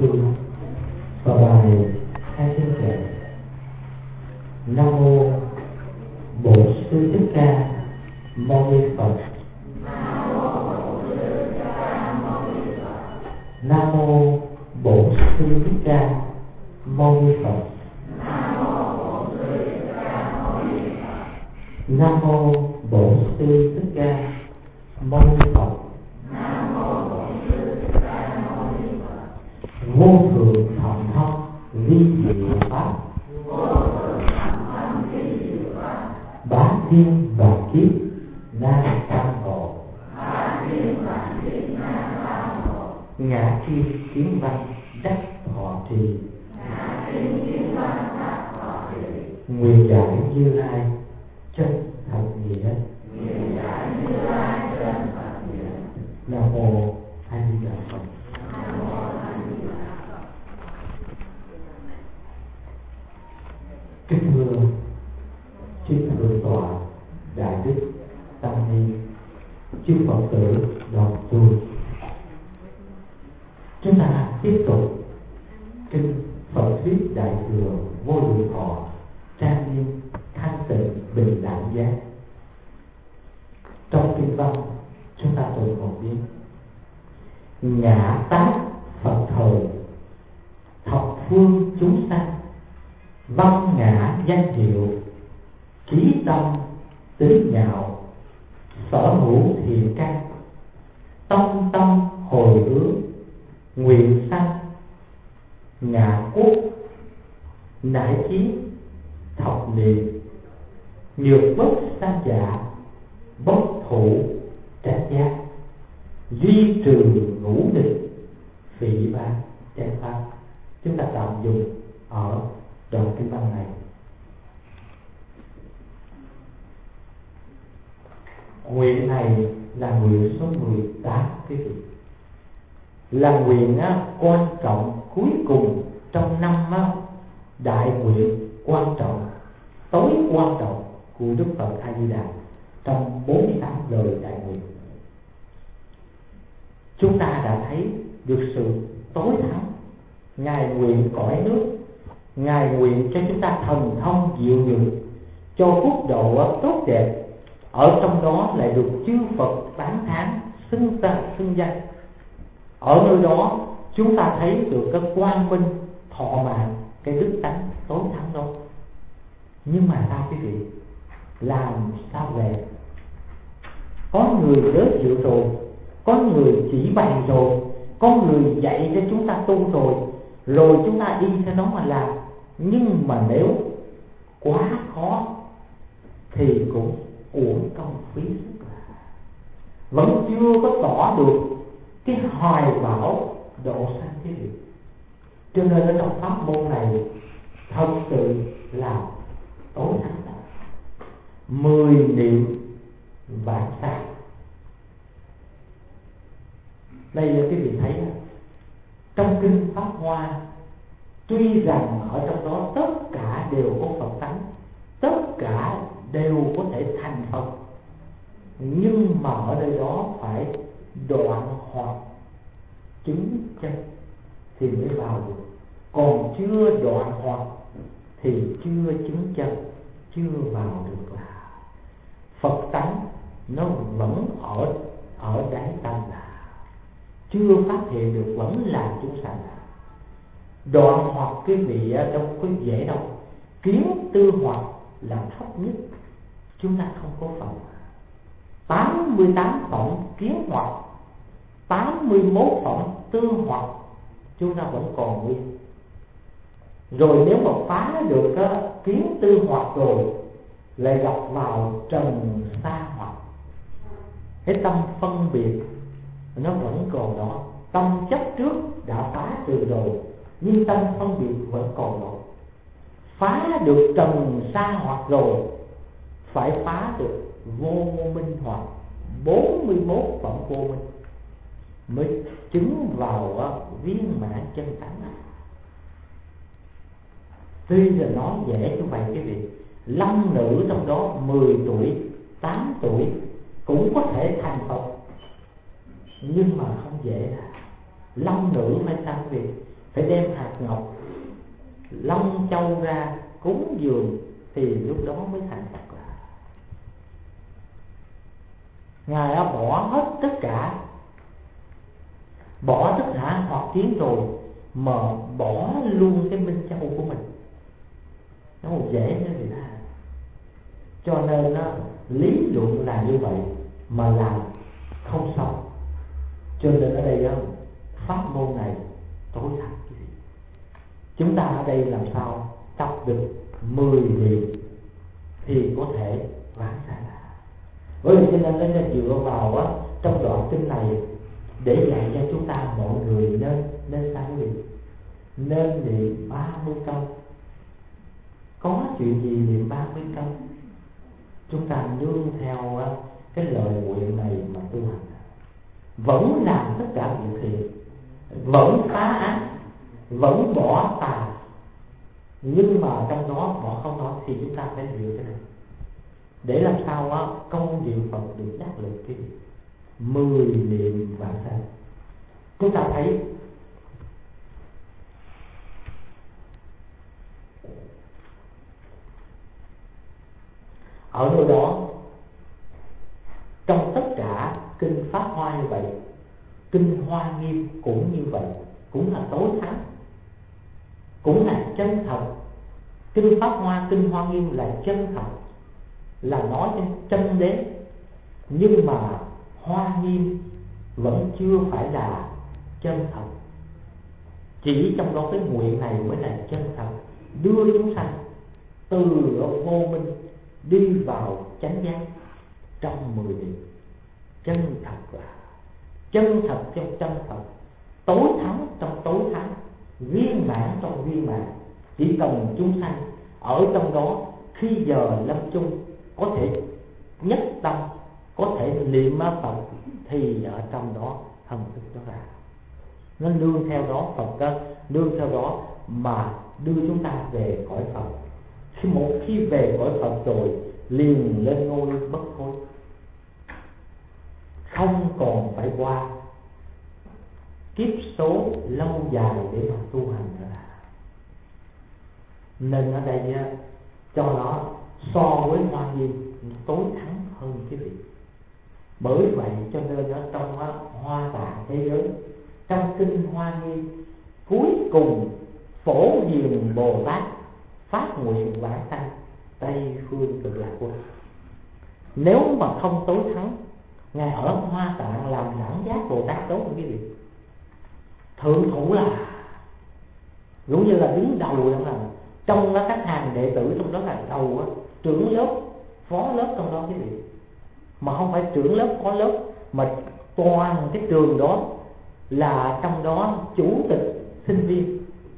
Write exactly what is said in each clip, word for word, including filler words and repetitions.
sư và bài hai tiếng kệ. Nam mô Bổn Sư Thích Ca Mâu Ni Phật. Nam mô Bổn Sư Thích Ca Mâu Ni Phật. Nam mô Bổn Sư Thích Ca Mâu Ni Phật. Vô thượng thọ thông vi diệu pháp, bá thiên và kiếp nam tam hộ. Ngã kim kiến văn đắc thọ trì, nguyện giải Như Lai chân thật nghĩa. Nam mô A Di Đà Phật. Kính thưa chư thượng tọa đại đức tăng ni, chư Phật tử đồng tu, chúng ta tiếp tục kinh Phật thuyết Đại thừa Vô Lượng Thọ trang nghiêm thanh tịnh bình đẳng giác. Trong kinh văn chúng ta tụng một tiếng: ngã tát Phật thời, thập phương chúng sanh, văn ngã danh hiệu, trí tâm tính nhạo, sở hữu thiện căn, tâm tâm hồi hướng, nguyện sanh ngã quốc, nải chiến thập niệm, nhược bất sanh dạ, bất thủ trách giác, duy trừ ngũ địch, phỉ báng chánh pháp. Chúng ta tạm dùng ở đoạn kinh văn này. Nguyện này là nguyện số mười tám quý vị, là nguyện á, quan trọng cuối cùng trong năm á, đại nguyện quan trọng, tối quan trọng của Đức Phật A Di Đà trong bốn mươi tám lời đại nguyện. Chúng ta đã thấy được sự tối thắng. Ngài nguyện cõi nước, Ngài nguyện cho chúng ta thần thông diệu dụng, cho phúc độ tốt đẹp, ở trong đó lại được chư Phật tán thán xưng ta xưng danh. Ở nơi đó chúng ta thấy được cái quang minh thọ mạng, cái đức tánh tối thắng đó. Nhưng mà sao quý vị, làm sao về? Có người giới thiệu rồi, có người chỉ bày rồi, có người dạy cho chúng ta tu rồi, rồi chúng ta đi theo nó mà làm. Nhưng mà nếu quá khó thì cũng uổng công phí sức, vẫn chưa có tỏ được cái hoài bão độ sanh thế vị. Cho nên ở trong pháp môn này thật sự là tối thắng. Mười niệm vạn sanh. Đây là quý vị thấy trong kinh Pháp Hoa, tuy rằng ở trong đó tất cả đều có Phật tánh, tất cả đều có thể thành Phật, nhưng mà ở đây đó phải đoạn hoặc chứng chân thì mới vào được. Còn chưa đoạn hoặc thì chưa chứng chân, chưa vào được. Là Phật tánh nó vẫn ở ở đáy tâm, là chưa phát hiện được, vẫn là chúng sanh. Đoạn hoặc quý vị đâu có dễ đâu. Kiến tư hoặc là thấp nhất, chúng ta không có phần. Tám mươi tám phẩm kiến hoặc, tám mươi mốt phẩm tư hoặc, chúng ta vẫn còn nguyên. Rồi nếu mà phá được uh, kiến tư hoặc rồi, lại gặp vào trần sa hoặc. Cái tâm phân biệt nó vẫn còn đó. Tâm chấp trước đã phá trừ rồi, nhưng tâm phân biệt vẫn còn đó. Phá được trần sa hoặc rồi, phải phá được vô minh hoặc, bốn mươi mốt phẩm vô minh, mới chứng vào uh, viên mãn chân tánh. Tuy là nói dễ như vậy quý vị, lâm nữ trong đó mười tuổi, tám tuổi cũng có thể thành Phật, nhưng mà không dễ. Là lâm nữ phải sao quý vị? phải đem hạt ngọc long châu ra cúng dường thì lúc đó mới thành Phật. Là Ngài đã bỏ hết tất cả, bỏ tất cả hoặc kiến rồi mà bỏ luôn cái minh châu của mình, nó không dễ nữa người ta. Cho nên đó, lý luận là như vậy mà làm không xong. Cho nên ở đây đó, pháp môn này tối thật cái gì. Chúng ta ở đây làm sao tập được mười niệm thì có thể vãng sanh. Bởi vì cho nên nó dựa vào á, trong đoạn kinh này để dạy cho chúng ta mọi người nên nên sao quý vị? Nên niệm ba mươi câu. Có chuyện gì niệm ba mươi câu? Chúng ta nương theo á, cái lời nguyện này mà tu hành, vẫn làm tất cả việc thiện, vẫn phá ác, vẫn bỏ tà, nhưng mà trong đó bỏ không nói thì chúng ta phải hiểu cái này để làm sao á, công niệm Phật được đắc lực cái mười niệm vãng sanh. Chúng ta thấy ở nơi đó, trong tất cả kinh Pháp Hoa như vậy, kinh Hoa Nghiêm cũng như vậy, cũng là tối thắng, cũng là chân thật. Kinh Pháp Hoa, kinh Hoa Nghiêm là chân thật, là nói trên chân đế. Nhưng mà Hoa Nghiêm vẫn chưa phải là chân thật. Chỉ trong đó cái nguyện này mới là chân thật, đưa chúng sanh từ vô minh đi vào chánh giác trong mười niệm. Chân thật là chân thật trong chân thật, tối thắng trong tối thắng, viên mãn trong viên mãn. Chỉ cần chúng sanh ở trong đó khi giờ lâm chung có thể nhất tâm, có thể niệm Phật thì ở trong đó thần thức đó ra. Nó nương theo đó Phật đó, nương theo đó mà đưa chúng ta về cõi Phật. Khi một khi về cõi Phật rồi liền lên ngôi bất hối, không còn phải qua kiếp số lâu dài để mà tu hành nữa. Nên ở đây cho nó so với Hoa Nghiêm tối thắng hơn cái vị. Bởi vậy cho nên ở trong Hoa Tạng thế giới, trong kinh Hoa Nghiêm cuối cùng Phổ Hiền Bồ Tát phát nguyện vãng sanh Tây Phương Cực Lạc Quốc. Nếu mà không tối thắng, Ngài ở Hoa Tạng làm đẳng giác Bồ Tát tốt hơn cái vị. Thượng thủ là giống như là đứng đầu đó, là trong đó các hàng đệ tử trong đó là đầu đó, trưởng lớp, phó lớp trong đó cái vị. Mà không phải trưởng lớp, phó lớp, mà toàn cái trường đó là trong đó chủ tịch sinh viên.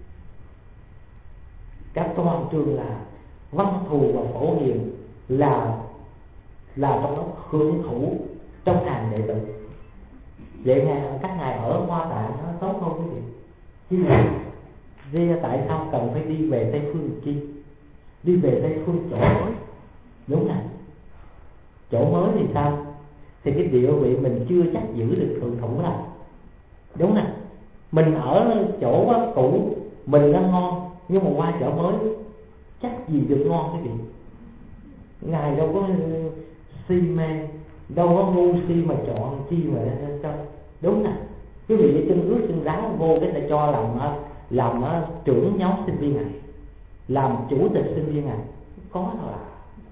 Các toàn trường là Văn Thù và Phổ Hiền là là trong đó hưởng thủ trong hàng đệ tử. Vậy ngài, các ngài ở Hoa Tạng nó tốt hơn cái gì? Chứ là vì tại sao cần phải đi về Tây Phương chi? Đi về Tây Phương chỗ mới. Đúng rồi. Chỗ mới thì sao? Thì cái địa vị mình chưa chắc giữ được thượng thủ là đúng nè. Mình ở chỗ cũ mình nó ngon, nhưng mà qua chỗ mới chắc gì được ngon cái gì. Ngài đâu có si mê, đâu có ngu si mà chọn chi mà cho. Đúng nè. Cái vị chân ước chân giáo vô cái ta cho làm làm trưởng nhóm sinh viên này, làm chủ tịch sinh viên này, có thôi à.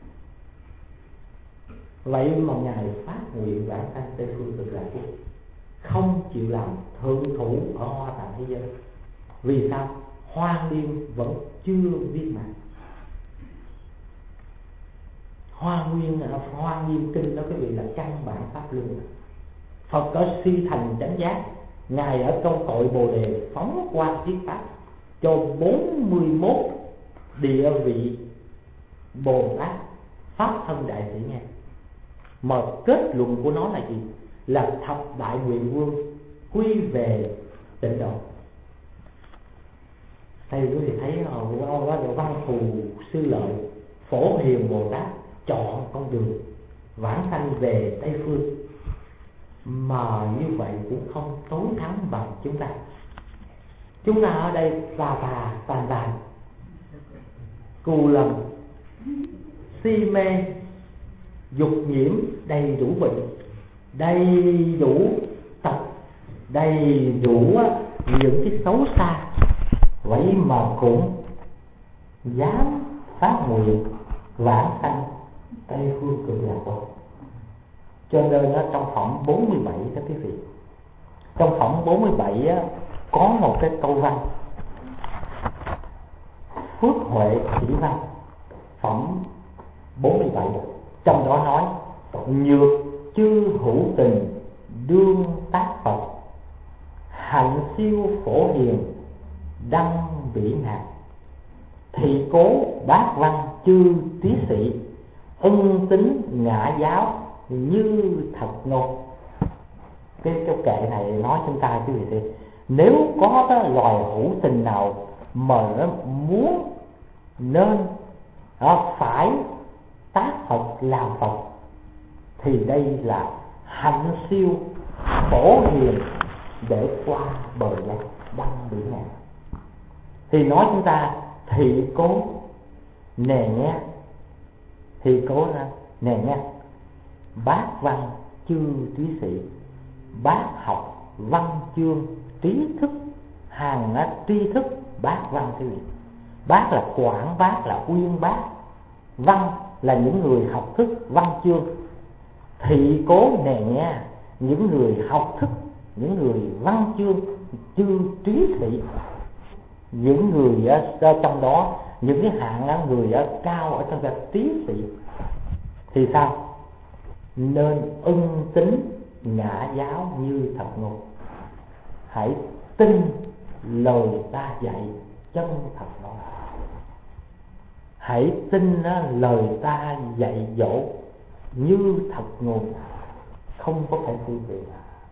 Vậy mà ngài phát nguyện vãng sanh Tây Phương Cực Lạc Quốc, không chịu làm thượng thủ ở Hoa Tạng thế giới. Vì sao? Hoa Nghiêm vẫn chưa viên mãn. Hoa Nguyên, Hoa Nghiêm kinh đó cái vị là căn bản pháp luân. Phật có si thành chánh giác, ngài ở trong cội Bồ Đề phóng qua thuyết pháp cho bốn mươi mốt địa vị Bồ Tát pháp thân đại sĩ nghe. Mà kết luận của nó là gì? Là thập đại nguyện vương quy về tịnh độ. Thầy quý vị thấy Văn Thù Sư Lợi, Phổ Hiền Bồ Tát chọn con đường vãng sanh về Tây Phương, mà như vậy cũng không tối thắng bằng chúng ta. Chúng ta ở đây tà tà tàn tàn, cù lầm, si mê, dục nhiễm, đầy đủ bệnh, đầy đủ tật, đầy đủ những cái xấu xa. Vậy mà cũng dám phát nguyện vãng sanh Tây phương cực lạc quốc. Cho nên đó, trong phẩm bốn mươi bảy đó quý vị, trong phẩm bốn mươi bảy á, có một cái câu văn Phước Huệ Chỉ Văn, phẩm bốn mươi bảy, trong đó nói: nhược chư hữu tình đương tác Phật, hạnh siêu phổ hiền đăng bỉ ngạc, thị cố bát văn chư trí sĩ, ân tính ngã giáo như thật ngôn. Cái câu kệ này nói chúng ta chứ gì thế? Nếu có cái loài hữu tình nào mà nó muốn nên đó, phải tác Phật làm Phật, thì đây là hạnh siêu phổ hiền để qua bờ giác đăng bỉ ngạn. Thì nói chúng ta thị cố nè nghe, thị cố nè nghe, bát văn chư trí sĩ, bác học văn chương trí thức, hàng tri thức bác văn thư. Bác là quảng bác, là uyên bác. Văn là những người học thức văn chương. Thị cố nè nghe, những người học thức, những người văn chương, chư trí thị, những người ở trong đó, những cái hạng người ở cao ở trong cái trí sĩ. Thì sao? Nên ưng tính ngã giáo như thật ngôn. Hãy tin lời ta dạy chân thật nói. Hãy tin lời ta dạy dỗ như thật ngôn, không có phải tự biện.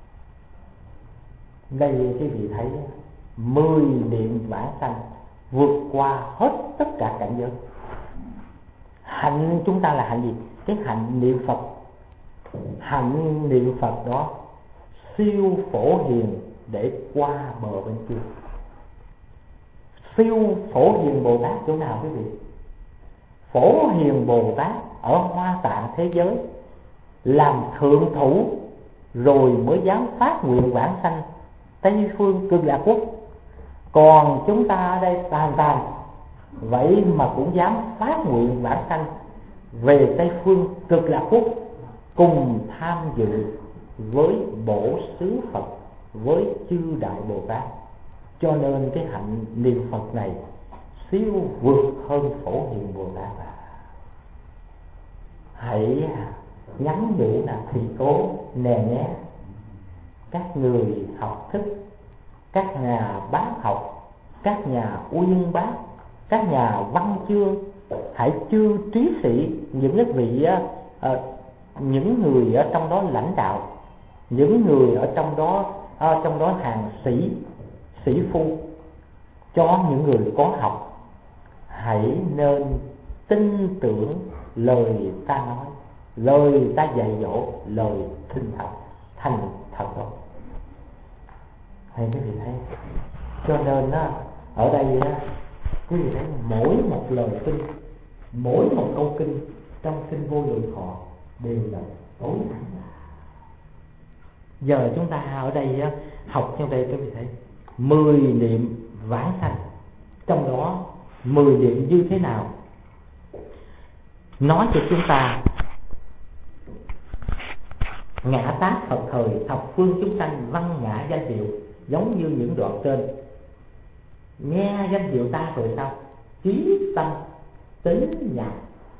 Đây quý vị thấy mười niệm vãng sanh vượt qua hết tất cả cảnh giới. Hạnh chúng ta là hạnh gì? Cái hạnh niệm Phật. Hạnh niệm Phật đó siêu phổ hiền để qua bờ bên kia. Siêu phổ hiền Bồ Tát chỗ nào quý vị? Phổ hiền Bồ Tát ở Hoa Tạng thế giới làm thượng thủ rồi mới dám phát nguyện vãng sanh Tây phương cực lạc quốc. Còn chúng ta ở đây tàn tàn, vậy mà cũng dám phát nguyện vãng sanh về Tây phương cực lạc quốc, cùng tham dự với bổ xứ Phật, với chư đại Bồ Tát. Cho nên cái hạnh niệm Phật này siêu vượt hơn phổ hiền Bồ Tát. Hãy nhắn nhủ là thị cố nè nhé, các người học thức, các nhà bác học, các nhà uyên bác, các nhà văn chương, hãy chư trí sĩ, những cái vị uh, những người ở trong đó lãnh đạo, những người ở trong đó uh, trong đó hàng sĩ sĩ phu, cho những người có học, hãy nên tin tưởng lời ta nói, lời ta dạy dỗ, lời thinh thật thành thật đó. Hay quý vị thấy? Cho nên á, ở đây á, quý vị thấy mỗi một lời kinh, mỗi một câu kinh trong kinh Vô Lượng Thọ đều là tối thắng. Giờ chúng ta ở đây á, học trong đây quý vị thấy mười niệm vãng sanh, trong đó mười niệm như thế nào? Nói cho chúng ta ngã tác Phật thời thập phương chúng sanh văn ngã danh hiệu, giống như những đoạn trên. Nghe danh hiệu ta rồi sao? Trí tâm tính nhập.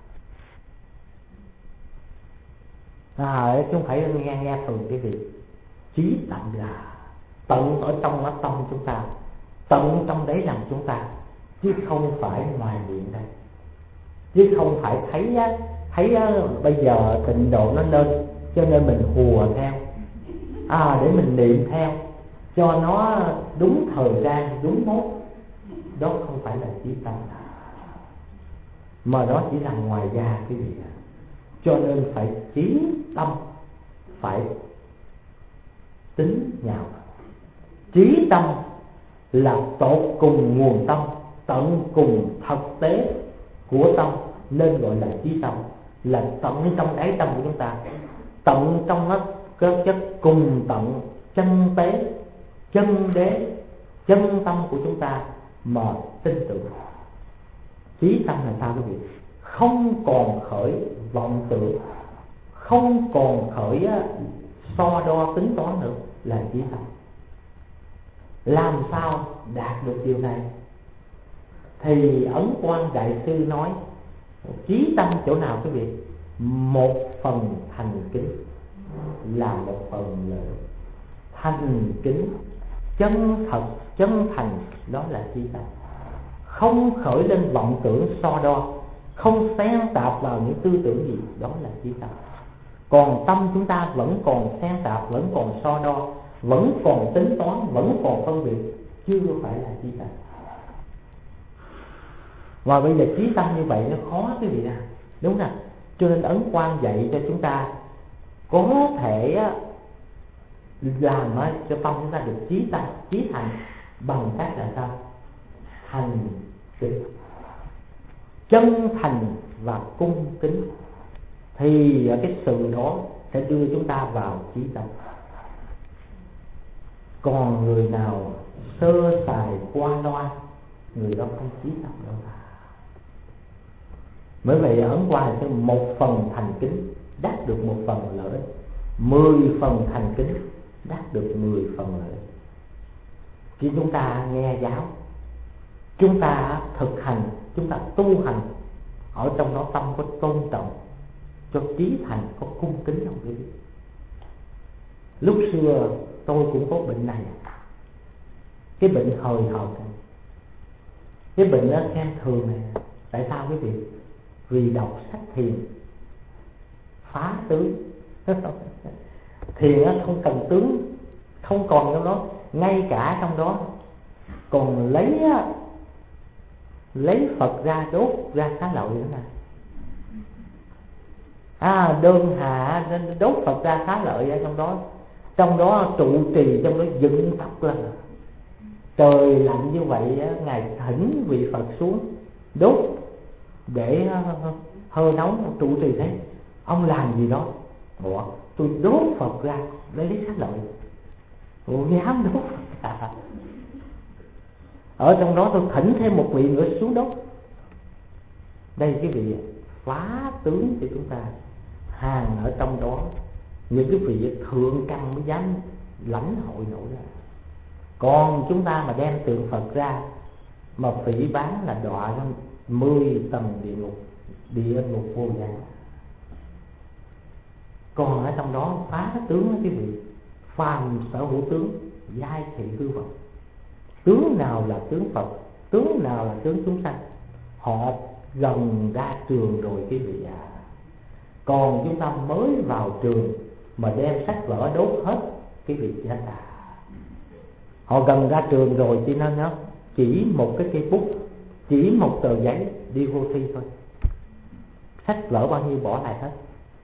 À, chúng phải nghe nghe thường cái gì? Trí tâm là tận ở trong nó tâm chúng ta, tận trong đấy lòng chúng ta, chứ không phải ngoài miệng đây. Chứ không phải thấy á, thấy á, bây giờ tịnh độ nó lên cho nên mình hùa theo, à, để mình niệm theo cho nó đúng thời gian, đúng mốt. Đó không phải là trí tâm, mà đó chỉ là ngoài da quý vị. Cho nên phải trí tâm, phải tính nhào. Trí tâm là tột cùng nguồn tâm, tận cùng thực tế của tâm, nên gọi là chí tâm, là tận trong đáy tâm của chúng ta, tận trong nó cơ chất cùng tận chân tế, chân đế, chân tâm của chúng ta mà tin tưởng. Chí tâm là sao quý vị? Không còn khởi vọng tưởng, không còn khởi so đo tính toán nữa, là chí tâm. Làm sao đạt được điều này? Thì Ấn Quang Đại Sư nói chí tâm chỗ nào quý vị? Một phần thành kính là một phần lợi. Thành kính, chân thật, chân thành, đó là chí tâm. Không khởi lên vọng tưởng so đo, không xen tạp vào những tư tưởng gì, đó là chí tâm. Còn tâm chúng ta vẫn còn xen tạp, vẫn còn so đo, vẫn còn tính toán, vẫn còn phân biệt, chưa phải là chí tâm. Và bây giờ chí tâm như vậy nó khó quý vị à, đúng nè. Cho nên Ấn Quang dạy cho chúng ta có thể làm cho tâm chúng ta được chí tâm, chí thành bằng cách là sao? Thành kính, chân thành và cung kính, thì cái sự đó sẽ đưa chúng ta vào chí tâm. Còn người nào sơ sài qua loa, người đó không chí tâm đâu cả. Bởi vậy Ấn Quang là một phần thành kính đắc được một phần lợi ích, mười phần thành kính đắc được mười phần lợi ích. Khi chúng ta nghe giáo, chúng ta thực hành, chúng ta tu hành, ở trong đó tâm có tôn trọng, cho chí thành, có cung kính không quý vị? Lúc xưa tôi cũng có bệnh này, cái bệnh hời hợt này. Cái bệnh đó xem thường này. Tại sao quý vị? Vì đọc sách thiền phá tướng. Thiền không cần tướng, không còn trong đó, ngay cả trong đó còn lấy lấy Phật ra đốt ra xá lợi nữa nè. À, đơn hạ đốt Phật ra xá lợi ở trong đó, trong đó trụ trì, trong đó dựng Phật lên. Trời lạnh như vậy, ngài thỉnh vị Phật xuống đốt để hơi nóng. Trụ trì thấy ông làm gì đó? Ủa, tôi đốt Phật ra để lấy xá lợi. Ủa, dám đốt Phật à? Ở trong đó tôi thỉnh thêm một vị nữa xuống đốt. Đây cái vị phá tướng cho chúng ta. Hàng ở trong đó, những cái vị thượng căn mới dám lãnh hội nổi ra. Còn chúng ta mà đem tượng Phật ra mà phỉ báng là đọa trong mười tầng địa ngục, địa ngục vô gián. Còn ở trong đó phá cái tướng đó quý vị, phàm sở hữu tướng, giai thị hư vật. Tướng nào là tướng Phật, tướng nào là tướng chúng sanh, họ gần ra trường rồi quý vị à. Còn chúng ta mới vào trường mà đem sách vở đốt hết, cái vị chết à. Họ gần ra trường rồi, cho nên nó chỉ một cái cây bút, chỉ một tờ giấy đi vô thi thôi, sách vở bao nhiêu bỏ lại hết.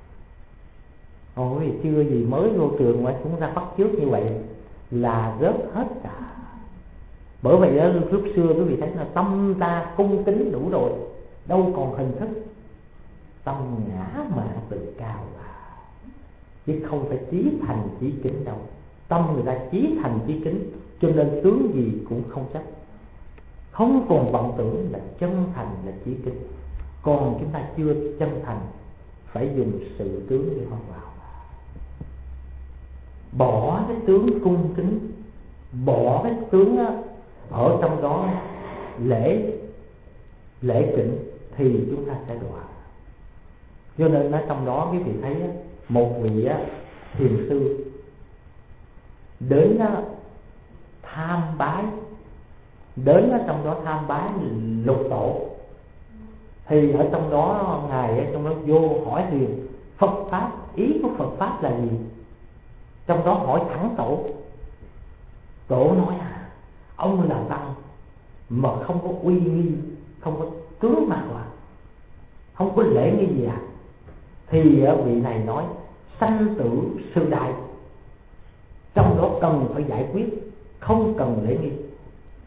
Ôi, chưa gì mới vô trường mà cũng ra bắt chước như vậy là rớt hết cả. Bởi vậy đó, lúc xưa quý vị thấy là tâm ta cung kính đủ rồi, đâu còn hình thức. Tâm ngã mạn tự cao à, chứ không phải chí thành chí kính đâu. Tâm người ta chí thành chí kính, cho nên tướng gì cũng không chấp, không còn vọng tưởng, là chân thành, là chí kính. Còn chúng ta chưa chân thành, phải dùng sự tướng để hoàn vào. Bỏ cái tướng cung kính, bỏ cái tướng ở trong đó lễ lễ kính, thì chúng ta sẽ đọa. Cho nên ở trong đó quý vị thấy một vị thiền sư đến tham bái, đến trong đó tham bái lục tổ, thì ở trong đó ngài ở trong đó vô hỏi thiền Phật pháp, ý của Phật pháp là gì? Trong đó hỏi thẳng tổ. Tổ nói à, ông là tăng mà không có uy nghi, không có tướng mặt à, không có lễ nghi gì à? Thì vị này nói sanh tử sự đại, trong đó cần phải giải quyết, không cần lễ nghi.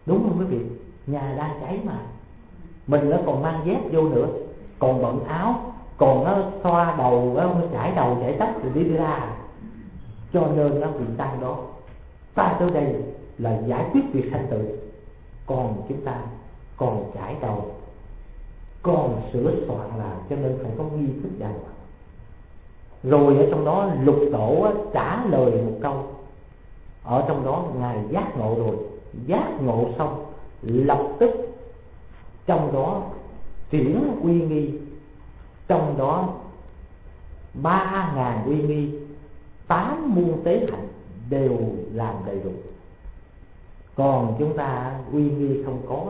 Đúng không quý vị? Nhà đang cháy mà mình nó còn mang dép vô nữa, còn bận áo, còn nó xoa đầu, nó chải đầu chải tóc rồi đi ra. Cho nên nó vị tăng đó, ta tới đây là giải quyết việc sanh tử, còn chúng ta còn chải đầu, còn sửa soạn làm, cho nên phải có nghi thức đàng hoàng. Rồi ở trong đó Lục Tổ trả lời một câu, ở trong đó ngài giác ngộ rồi, giác ngộ xong lập tức trong đó chuyển uy nghi, trong đó ba ngàn uy nghi, tám muôn tế hạnh đều làm đầy đủ. Còn chúng ta uy nghi không có,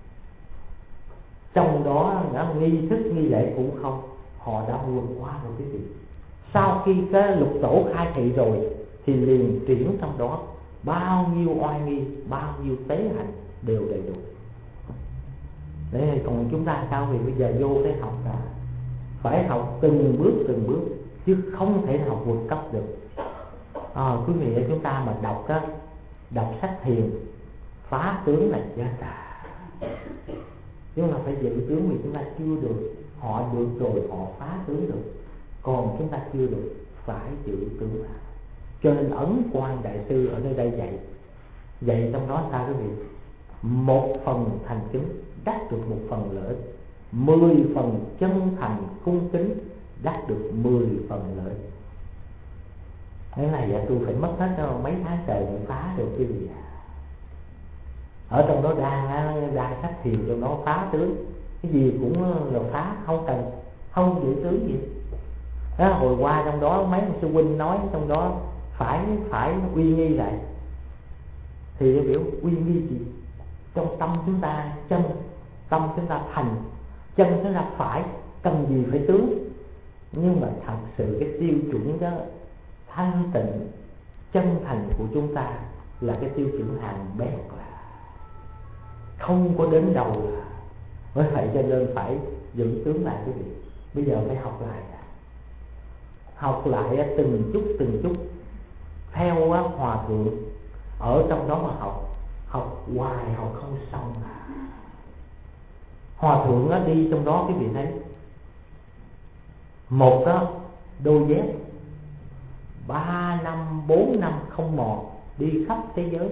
trong đó nghi thức nghi lễ cũng không, họ đã vượt qua rồi cái gì. Sau khi cái Lục Tổ khai thị rồi thì liền chuyển trong đó bao nhiêu oai nghi, bao nhiêu tế hạnh đều đầy đủ. Đấy, còn chúng ta sao? Vì bây giờ vô cái học là phải học từng bước từng bước, chứ không thể học vượt cấp được. À, quý vị chúng ta mà đọc á, đọc sách thiền phá tướng là chết à. Chúng ta phải giữ tướng, vì chúng ta chưa được. Họ được rồi, họ phá tướng được, còn chúng ta chưa được, phải giữ tướng là. Cho nên Ấn Quang Đại Sư ở nơi đây dạy, dạy trong đó sao quý vị? Một phần thành kính đắc được một phần lợi, mười phần chân thành cung kính đắc được mười phần lợi. Cái này tôi phải mất hết mấy tháng trời để phá được cái gì. Ở trong đó đang đang sách thiền, trong đó phá tướng, cái gì cũng là phá, không cần, không giữ tướng gì. Đó, hồi qua trong đó mấy sư huynh nói trong đó phải phải uy nghi lại, thì biểu uy nghi gì? Trong tâm chúng ta chân, tâm chúng ta thành, chân chúng ta phải, cần gì phải tướng. Nhưng mà thật sự cái tiêu chuẩn đó thanh tịnh chân thành của chúng ta là cái tiêu chuẩn hàng bét, là không có đến đầu là. Bởi vậy cho nên phải giữ tướng lại quý vị. Bây giờ phải học lại, học lại từng chút từng chút theo hòa thượng ở trong đó mà học, học hoài học không xong. Hòa thượng đó đi trong đó quý vị thấy, một đó đôi dép ba năm bốn năm không mòn, đi khắp thế giới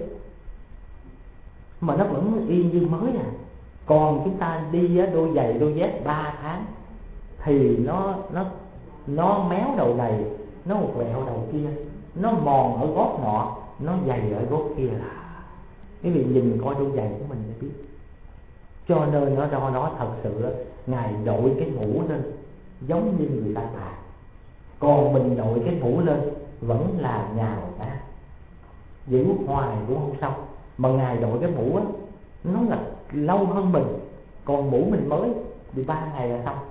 mà nó vẫn y như mới à. Còn chúng ta đi đôi giày đôi dép ba tháng thì nó nó nó méo đầu này, nó một vẹo đầu kia, nó mòn ở gót nọ, nó dày ở gót kia. Là cái vị nhìn coi đôi giày của mình để biết. Cho nên nó do nó thật sự ngài đội cái mũ lên giống như người ta tạc, còn mình đội cái mũ lên vẫn là nhào ta, giữ hoài cũng không xong. Mà ngài đội cái mũ á, nó là lâu hơn mình, còn mũ mình mới thì ba ngày là xong.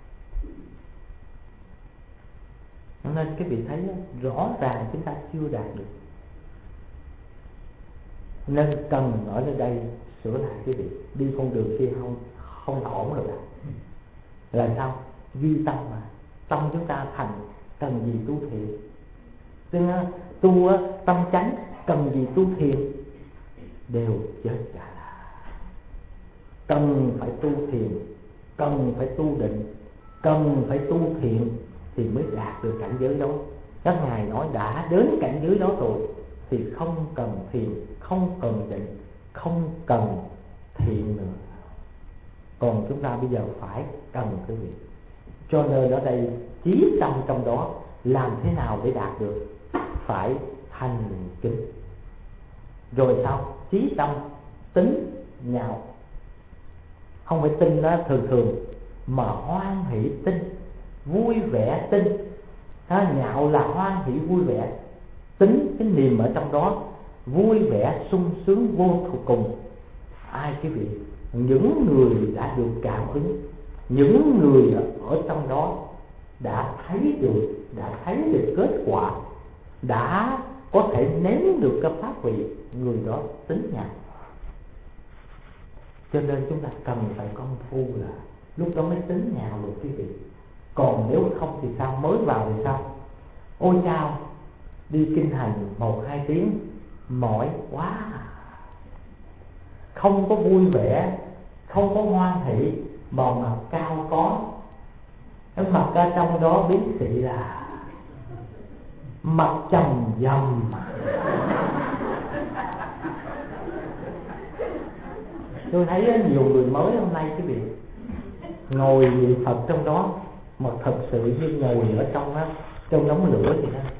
Nên cái vị thấy rõ ràng chúng ta chưa đạt được, nên cần ở nơi đây sửa lại cái vị. Đi con đường kia không không ổn rồi. Là sao? Duy tâm mà, tâm chúng ta thành, cần gì tu thiện. Tức là tu tâm chánh, cần gì tu thiện, đều chết cả. Cần phải tu thiền, cần phải tu định, cần phải tu thiện thì mới đạt được cảnh giới đó. Các ngài nói đã đến cảnh giới đó rồi thì không cần thiền, không cần định, không cần thiện nữa. Còn chúng ta bây giờ phải cần cái gì? Cho nên ở đây chí tâm trong đó làm thế nào để đạt được? Phải thành kính. Rồi sao? Chí tâm tính nhạo, không phải tin đó thường thường, mà hoan hỷ tin, vui vẻ tin. Đó, nhạo là hoan hỷ vui vẻ, tính cái niềm ở trong đó vui vẻ sung sướng vô cùng. Ai quý vị? Những người đã được cảm ứng, những người ở trong đó đã thấy được, đã thấy được kết quả, đã có thể nếm được cái pháp vị, người đó tính nhạo. Cho nên chúng ta cần phải công phu, là lúc đó mới tính nhạo được quý vị. Còn nếu không thì sao? Mới vào thì sao? Ôi chao, đi kinh hành một hai tiếng mỏi quá. không có vui vẻ, không có hoan hỷ, mà mặt cao có. Cái mặt ở trong đó biến thị là mặt trầm dầm. Tôi thấy nhiều người mới hôm nay cái việc ngồi niệm Phật trong đó mà thật sự như ngồi ở trong đó, trong đống lửa vậy đó.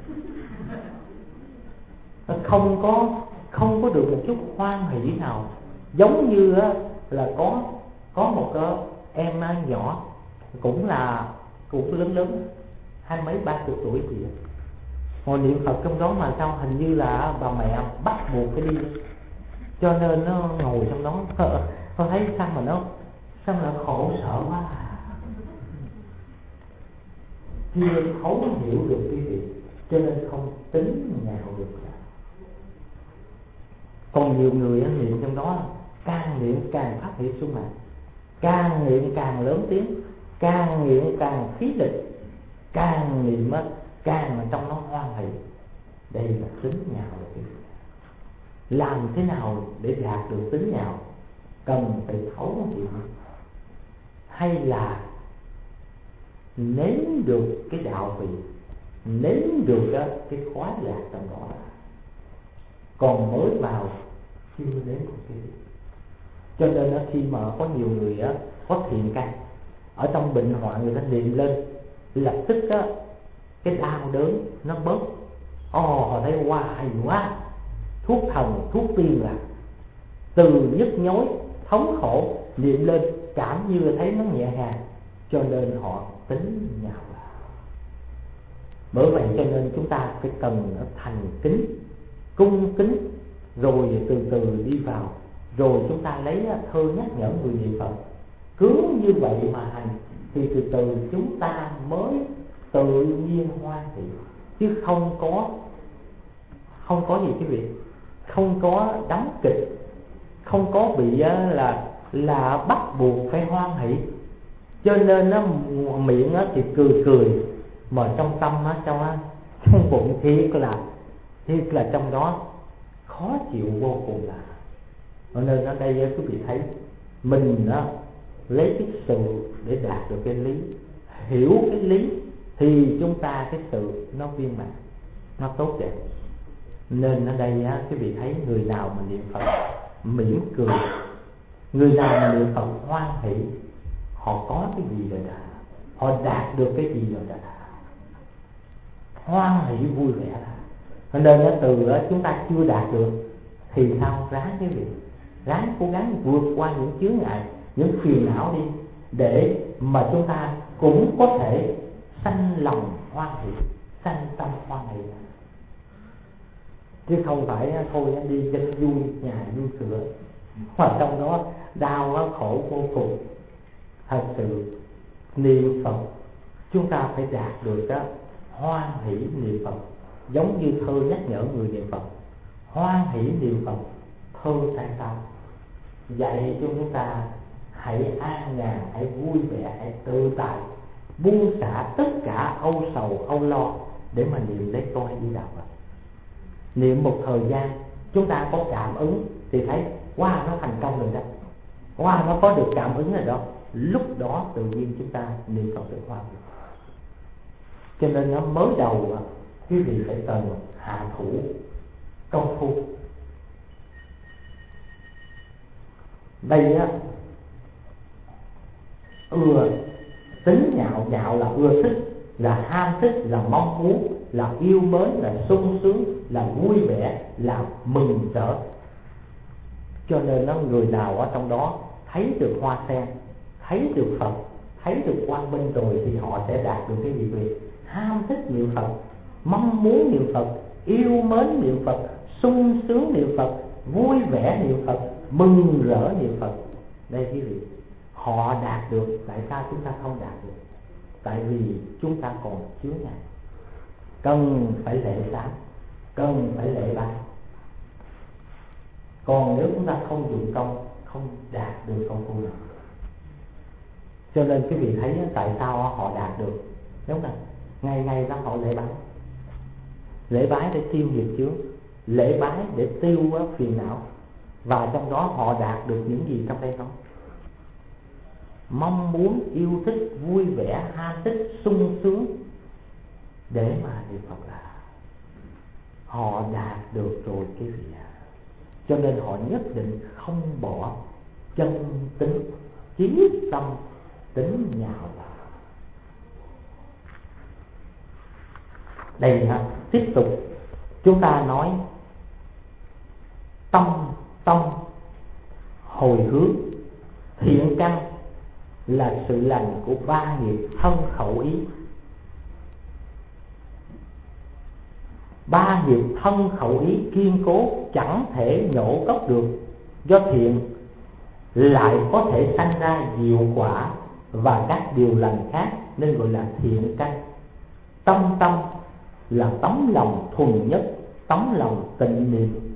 Nó không có không có được một chút hoan hỷ nào. Giống như là có có một em nhỏ cũng là cũng lớn lớn hai mấy ba chục tuổi gì đó, ngồi niệm Phật trong đó mà sao hình như là bà mẹ bắt buộc phải đi, cho nên nó ngồi trong đó. Tôi thấy sao mà nó sao mà nó khổ sở quá, chưa thấu hiểu được cái việc, cho nên không tính nhạo được. Còn nhiều người niệm trong đó càng niệm càng phát hiện sung mãn, càng niệm càng lớn tiếng, càng niệm càng khí lực, càng niệm càng ở trong nó hoan hỷ. Đây là tính nhạo được. Làm thế nào để đạt được tính nhạo? Cần phải thấu hiểu, hay là nếm được cái đạo vị, nếm được cái khoái lạc trong đó. Còn mới vào chưa nếm được cái gì. Cho nên khi mà có nhiều người có thiện căn, ở trong bệnh hoạn người ta niệm lên, lập tức á, cái đau đớn nó bớt. Ồ, họ thấy wow, hay quá, thuốc thần, thuốc tiên là từ nhức nhối, thống khổ niệm lên cảm như thấy nó nhẹ nhàng, cho nên họ tính nhạo. Bởi vậy cho nên chúng ta phải cần thành kính, cung kính, rồi từ từ đi vào, rồi chúng ta lấy thơ nhắc nhở người niệm Phật. Cứ như vậy mà hành thì từ từ chúng ta mới tự nhiên hoan hỷ, chứ không có không có gì cái việc, không có đóng kịch, không có bị là là bắt buộc phải hoan hỷ. Cho nên nó miệng thì cười cười, mà trong tâm trong trong bụng thiệt là thiệt là trong đó khó chịu vô cùng. Là cho nên ở đây quý vị thấy mình đó, lấy cái sự để đạt được cái lý, hiểu cái lý thì chúng ta cái sự nó viên mãn, nó tốt đẹp. Nên ở đây á, quý vị thấy người nào mà niệm Phật mỉm cười, người nào mà niệm Phật hoan hỷ, họ có cái gì rồi đã, họ đạt được cái gì rồi đã, hoan hỷ vui vẻ. Cho nên á, từ đó chúng ta chưa đạt được thì sao, ráng cái việc, ráng cố gắng vượt qua những chướng ngại, những phiền não đi, để mà chúng ta cũng có thể sanh lòng hoan hỷ, sanh tâm hoan hỷ. Chứ không phải thôi đi cho nó vui nhà vui cửa, mà trong đó đau khổ vô cùng. Thật sự niệm Phật chúng ta phải đạt được đó, hoan hỷ niệm Phật, giống như thơ nhắc nhở người niệm Phật. Hoan hỷ niệm Phật, thơ tại sao dạy cho chúng ta hãy an nhàn, hãy vui vẻ, hãy tự tại, buông xả tất cả âu sầu âu lo để mà niệm lấy tôi đi đạo Phật. Niệm một thời gian chúng ta có cảm ứng thì thấy wow, nó thành công rồi đó, wow, nó có được cảm ứng rồi đó, lúc đó tự nhiên chúng ta niệm Phật được hoan hỷ. Cho nên nó mới đầu quý vị phải cần hạ thủ công phu. Đây á, ưa tính nhạo, nhạo là ưa thích, là ham thích, là mong muốn, là yêu mến, là sung sướng, là vui vẻ, là mừng rỡ. Cho nên nó người nào ở trong đó thấy được hoa sen, thấy được Phật, thấy được quang minh rồi thì họ sẽ đạt được cái gì vậy? Ham thích niệm Phật, mong muốn niệm Phật, yêu mến niệm Phật, sung sướng niệm Phật, vui vẻ niệm Phật, mừng rỡ niệm Phật. Đây quý vị, họ đạt được. Tại sao chúng ta không đạt được? Tại vì chúng ta còn chướng ngại, cần phải lễ sám, cần phải lễ bái. Còn nếu chúng ta không dụng công, không đạt được công phu nào. Cho nên quý vị thấy tại sao họ đạt được, đúng không? Ngày ngày đó họ lễ bái, lễ bái để tiêu nghiệp chướng, lễ bái để tiêu phiền não, và trong đó họ đạt được những gì trong đây nói: mong muốn, yêu thích, vui vẻ, ham thích, sung sướng để mà niệm Phật là họ đạt được rồi cái gì à. Cho nên họ nhất định không bỏ chân tính, chí tâm tính nhạo là. Đây ha, tiếp tục chúng ta nói tâm tâm hồi hướng. Thiện căn là sự lành của ba nghiệp thân khẩu ý. Ba nghiệp thân khẩu ý kiên cố, chẳng thể nhổ gốc được. Do thiện lại có thể sanh ra diệu quả và các điều lành khác, nên gọi là thiện căn. Tâm tâm là tấm lòng thuần nhất, tấm lòng tịnh niệm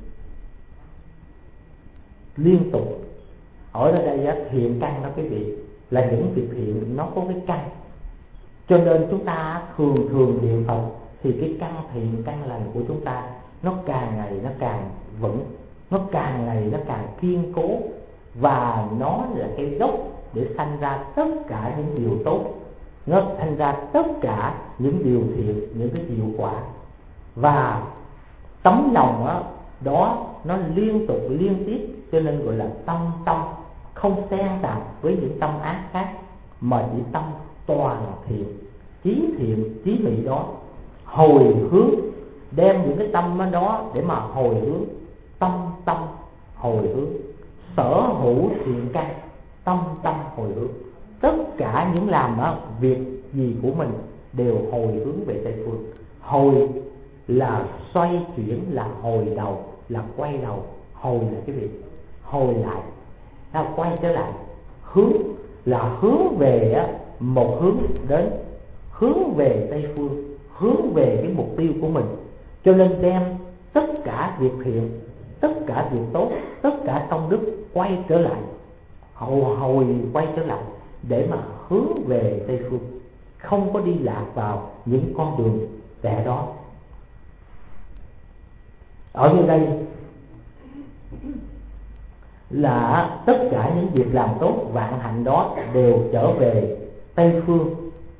liên tục. Ở đây á, thiện căn đó quý vị, là những việc thiện nó có cái căn. Cho nên chúng ta thường thường niệm Phật thì cái căn thiện, căn lành của chúng ta nó càng ngày nó càng vững, nó càng ngày nó càng kiên cố, và nó là cái gốc để sanh ra tất cả những điều tốt, nó sanh ra tất cả những điều thiện, những cái hiệu quả. Và tấm lòng đó, đó nó liên tục liên tiếp, cho nên gọi là tâm tâm, không xen tạp với những tâm ác khác, mà chỉ tâm toàn thiện, chí thiện, chí mỹ đó hồi hướng, đem những cái tâm đó để mà hồi hướng. Tâm tâm hồi hướng, sở hữu thiện căn, tâm tâm hồi hướng. Tất cả những làm đó, việc gì của mình đều hồi hướng về Tây Phương. Hồi là xoay chuyển, là hồi đầu, là quay đầu. Hồi là cái việc hồi lại, là quay trở lại. Hướng là hướng về một hướng đến, hướng về Tây Phương, hướng về cái mục tiêu của mình. Cho nên đem tất cả việc thiện, tất cả việc tốt, tất cả công đức quay trở lại, hồi hồi quay trở lại để mà hướng về Tây Phương, không có đi lạc vào những con đường tệ đó. Ở như đây là tất cả những việc làm tốt vạn hạnh đó đều trở về Tây Phương.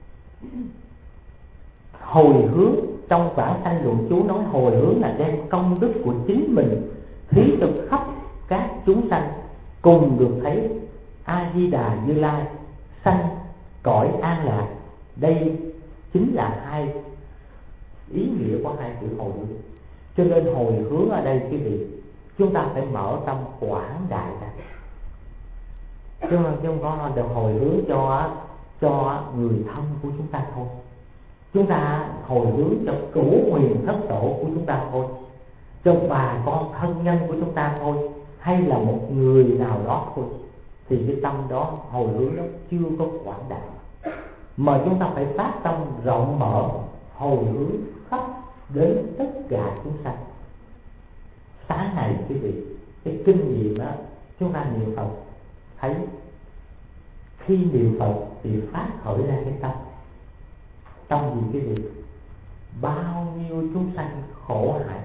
Hồi hướng, trong Vãng Sanh Luận Chú nói hồi hướng là đem công đức của chính mình thí cho khắp các chúng sanh cùng được thấy A Di Đà Như Lai sanh cõi an lạc. Đây chính là hai ý nghĩa của hai chữ hồi hướng. Cho nên hồi hướng ở đây quý vị, chúng ta phải mở tâm quảng đại ra, chứ không có được hồi hướng cho cho người thân của chúng ta thôi. Chúng ta hồi hướng cho cửu huyền thất tổ của chúng ta thôi, cho bà con thân nhân của chúng ta thôi, hay là một người nào đó thôi, thì cái tâm đó, hồi hướng đó chưa có quảng đại. Mà chúng ta phải phát tâm rộng mở, hồi hướng khắp đến tất cả chúng sanh. Sáng này quý vị, cái kinh nghiệm đó, chúng ta niệm Phật thấy khi niệm Phật thì phát khởi ra cái tâm. Tâm gì quý vị? Bao nhiêu chúng sanh khổ hại,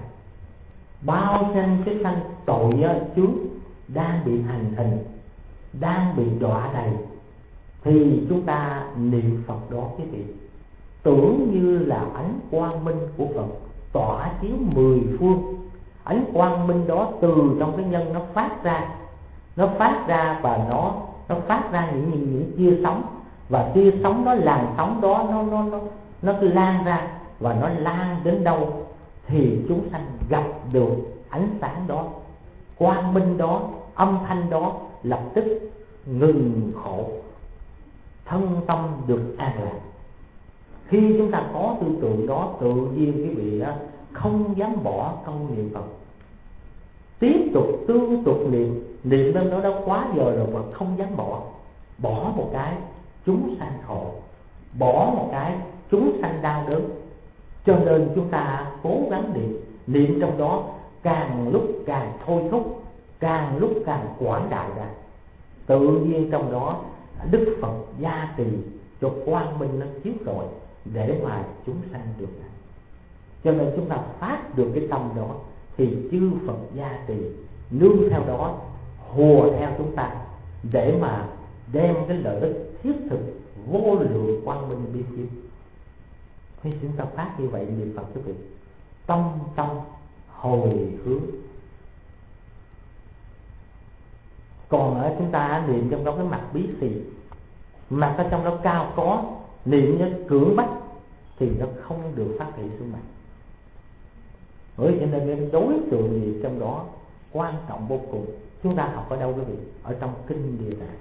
bao nhiêu cái sanh tội chướng đang bị hành hình, đang bị đọa đầy, thì chúng ta niệm Phật đó quý vị, tưởng như là ánh quang minh của Phật tỏa chiếu mười phương. Ánh quang minh đó từ trong cái nhân nó phát ra, nó phát ra và nó nó phát ra những những, những tia sóng, và tia sóng đó, làn sóng đó nó nó nó nó cứ lan ra, và nó lan đến đâu thì chúng sanh gặp được ánh sáng đó, quang minh đó, âm thanh đó, lập tức ngừng khổ, thân tâm được an lạc. Khi chúng ta có tư tưởng đó, tự nhiên quý vị đó không dám bỏ câu niệm Phật, tiếp tục tương tục niệm, niệm đến đó đã quá giờ rồi mà không dám bỏ. Bỏ một cái chúng sanh khổ, bỏ một cái chúng sanh đau đớn. Cho nên chúng ta cố gắng niệm, niệm trong đó càng lúc càng thôi thúc, càng lúc càng quảng đại ra. Tự nhiên trong đó Đức Phật gia trì cho quang minh nó chiếu rọi để mà chúng sanh được. Cho nên chúng ta phát được cái tâm đó thì chư Phật gia trì, nương theo đó, hùa theo chúng ta để mà đem cái lợi ích thiết thực vô lượng quang minh bi siêu. Khi chúng ta phát như vậy niệm Phật quý vị, tâm tâm hồi hướng. Còn ở chúng ta niệm trong đó cái mặt bí xì, mặt ở trong đó cao có, niệm như cưỡng bách thì nó không được phát thị xuống mặt. Bởi cho nên cái đối tượng niệm trong đó quan trọng vô cùng. Chúng ta học ở đâu quý vị? Ở trong kinh Địa Tạng,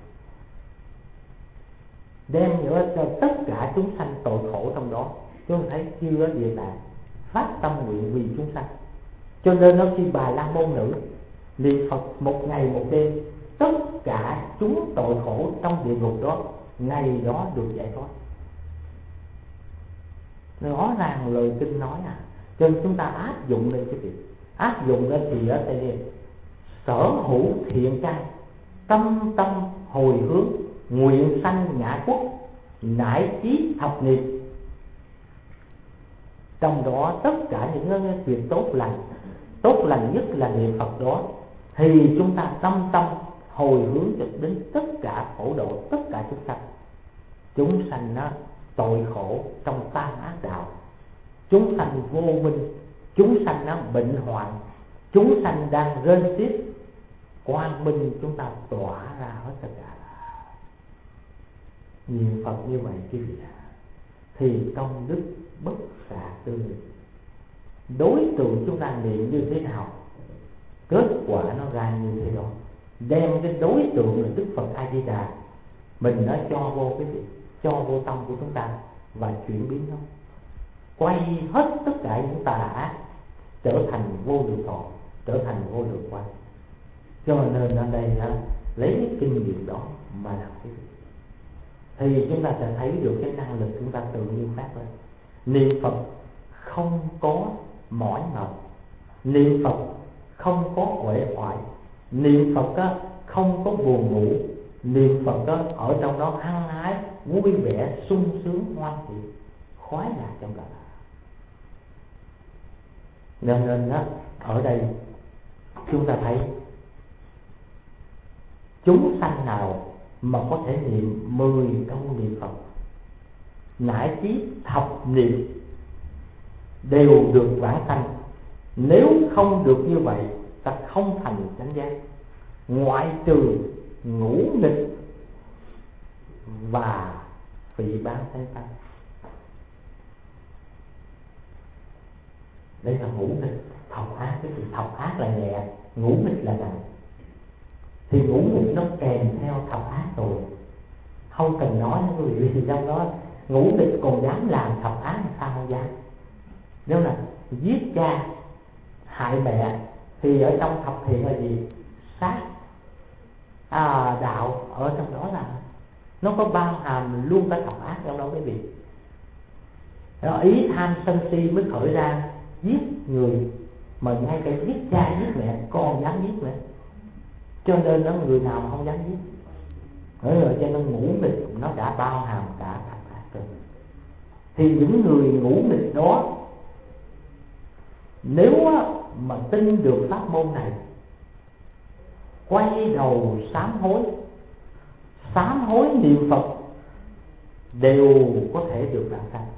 đem nữa cho tất cả chúng sanh tội khổ trong đó. Chúng ta thấy chưa, ở Địa Tạng phát tâm nguyện vì chúng sanh, cho nên nó khi Bà La Môn Nữ niệm Phật một ngày một đêm, tất cả chúng tội khổ trong địa ngục đó ngày đó được giải thoát. Rõ ràng lời kinh nói à. Cho nên chúng ta áp dụng lên cái việc áp dụng lên thì ở đây sở hữu thiện căn, tâm tâm hồi hướng, nguyện sanh ngã quốc, nải chí thập nghiệp. Trong đó tất cả những việc tốt lành, tốt lành nhất là niệm Phật đó, thì chúng ta tâm tâm hồi hướng cho đến tất cả khổ độ, tất cả chúng sanh. Chúng sanh nó tội khổ trong tam ác đạo, chúng sanh vô minh, chúng sanh nó bệnh hoạn, chúng sanh đang rên xiết, quang minh chúng ta tỏa ra hết tất cả. Niệm Phật như vậy quý vị ạ, thì công đức bất xạ tư. Đối tượng chúng ta niệm như thế nào, kết quả nó ra như thế đó. Đem cái đối tượng là Đức Phật A Di Đà mình nó cho vô cái việc, cho vô tâm của chúng ta và chuyển biến nó, quay hết tất cả những tà ác trở thành vô lượng thọ, trở thành vô lượng quang. Cho nên ở đây ha, lấy cái kinh nghiệm đó mà làm cái việc, thì chúng ta sẽ thấy được cái năng lực chúng ta tự nhiên phát lên. Niệm Phật không có mỏi mệt, niệm Phật không có uể oải, niệm Phật á, không có buồn ngủ, niệm Phật á, ở trong đó hăng hái, vui vẻ, sung sướng, hoan hỷ, khoái lạc trong đó. Nên nên á, ở đây chúng ta thấy chúng sanh nào mà có thể niệm mười câu niệm Phật, nải chí thập niệm, đều được vãng sanh. Nếu không được như vậy, ta không thành chánh giác, ngoại trừ ngũ nghịch và phỉ báng sanh tăng. Đây là ngũ nghịch, thọc ác. Cái gì thọc ác là nhẹ, ngũ nghịch là nặng. Thì ngũ nghịch nó kèm theo thập ác rồi, không cần nói nữa quý vị. Vì trong đó ngũ nghịch còn dám làm thập ác thì sao không dám. Nếu là giết cha hại mẹ thì ở trong thập thiện là gì? Sát à, đạo ở trong đó là nó có bao hàm luôn cả thập ác trong đó quý vị. Đó, ý tham sân si mới khởi ra giết người, mà ngay cả giết cha giết mẹ còn dám giết nữa. Cho nên đó, người nào mà không dám giết. Bởi rồi cho nên ngũ nghịch nó đã bao hàm cả thập ác rồi. Thì những người ngũ nghịch đó, nếu mà tin được pháp môn này, quay đầu sám hối, sám hối niệm Phật, đều có thể được vãng sanh.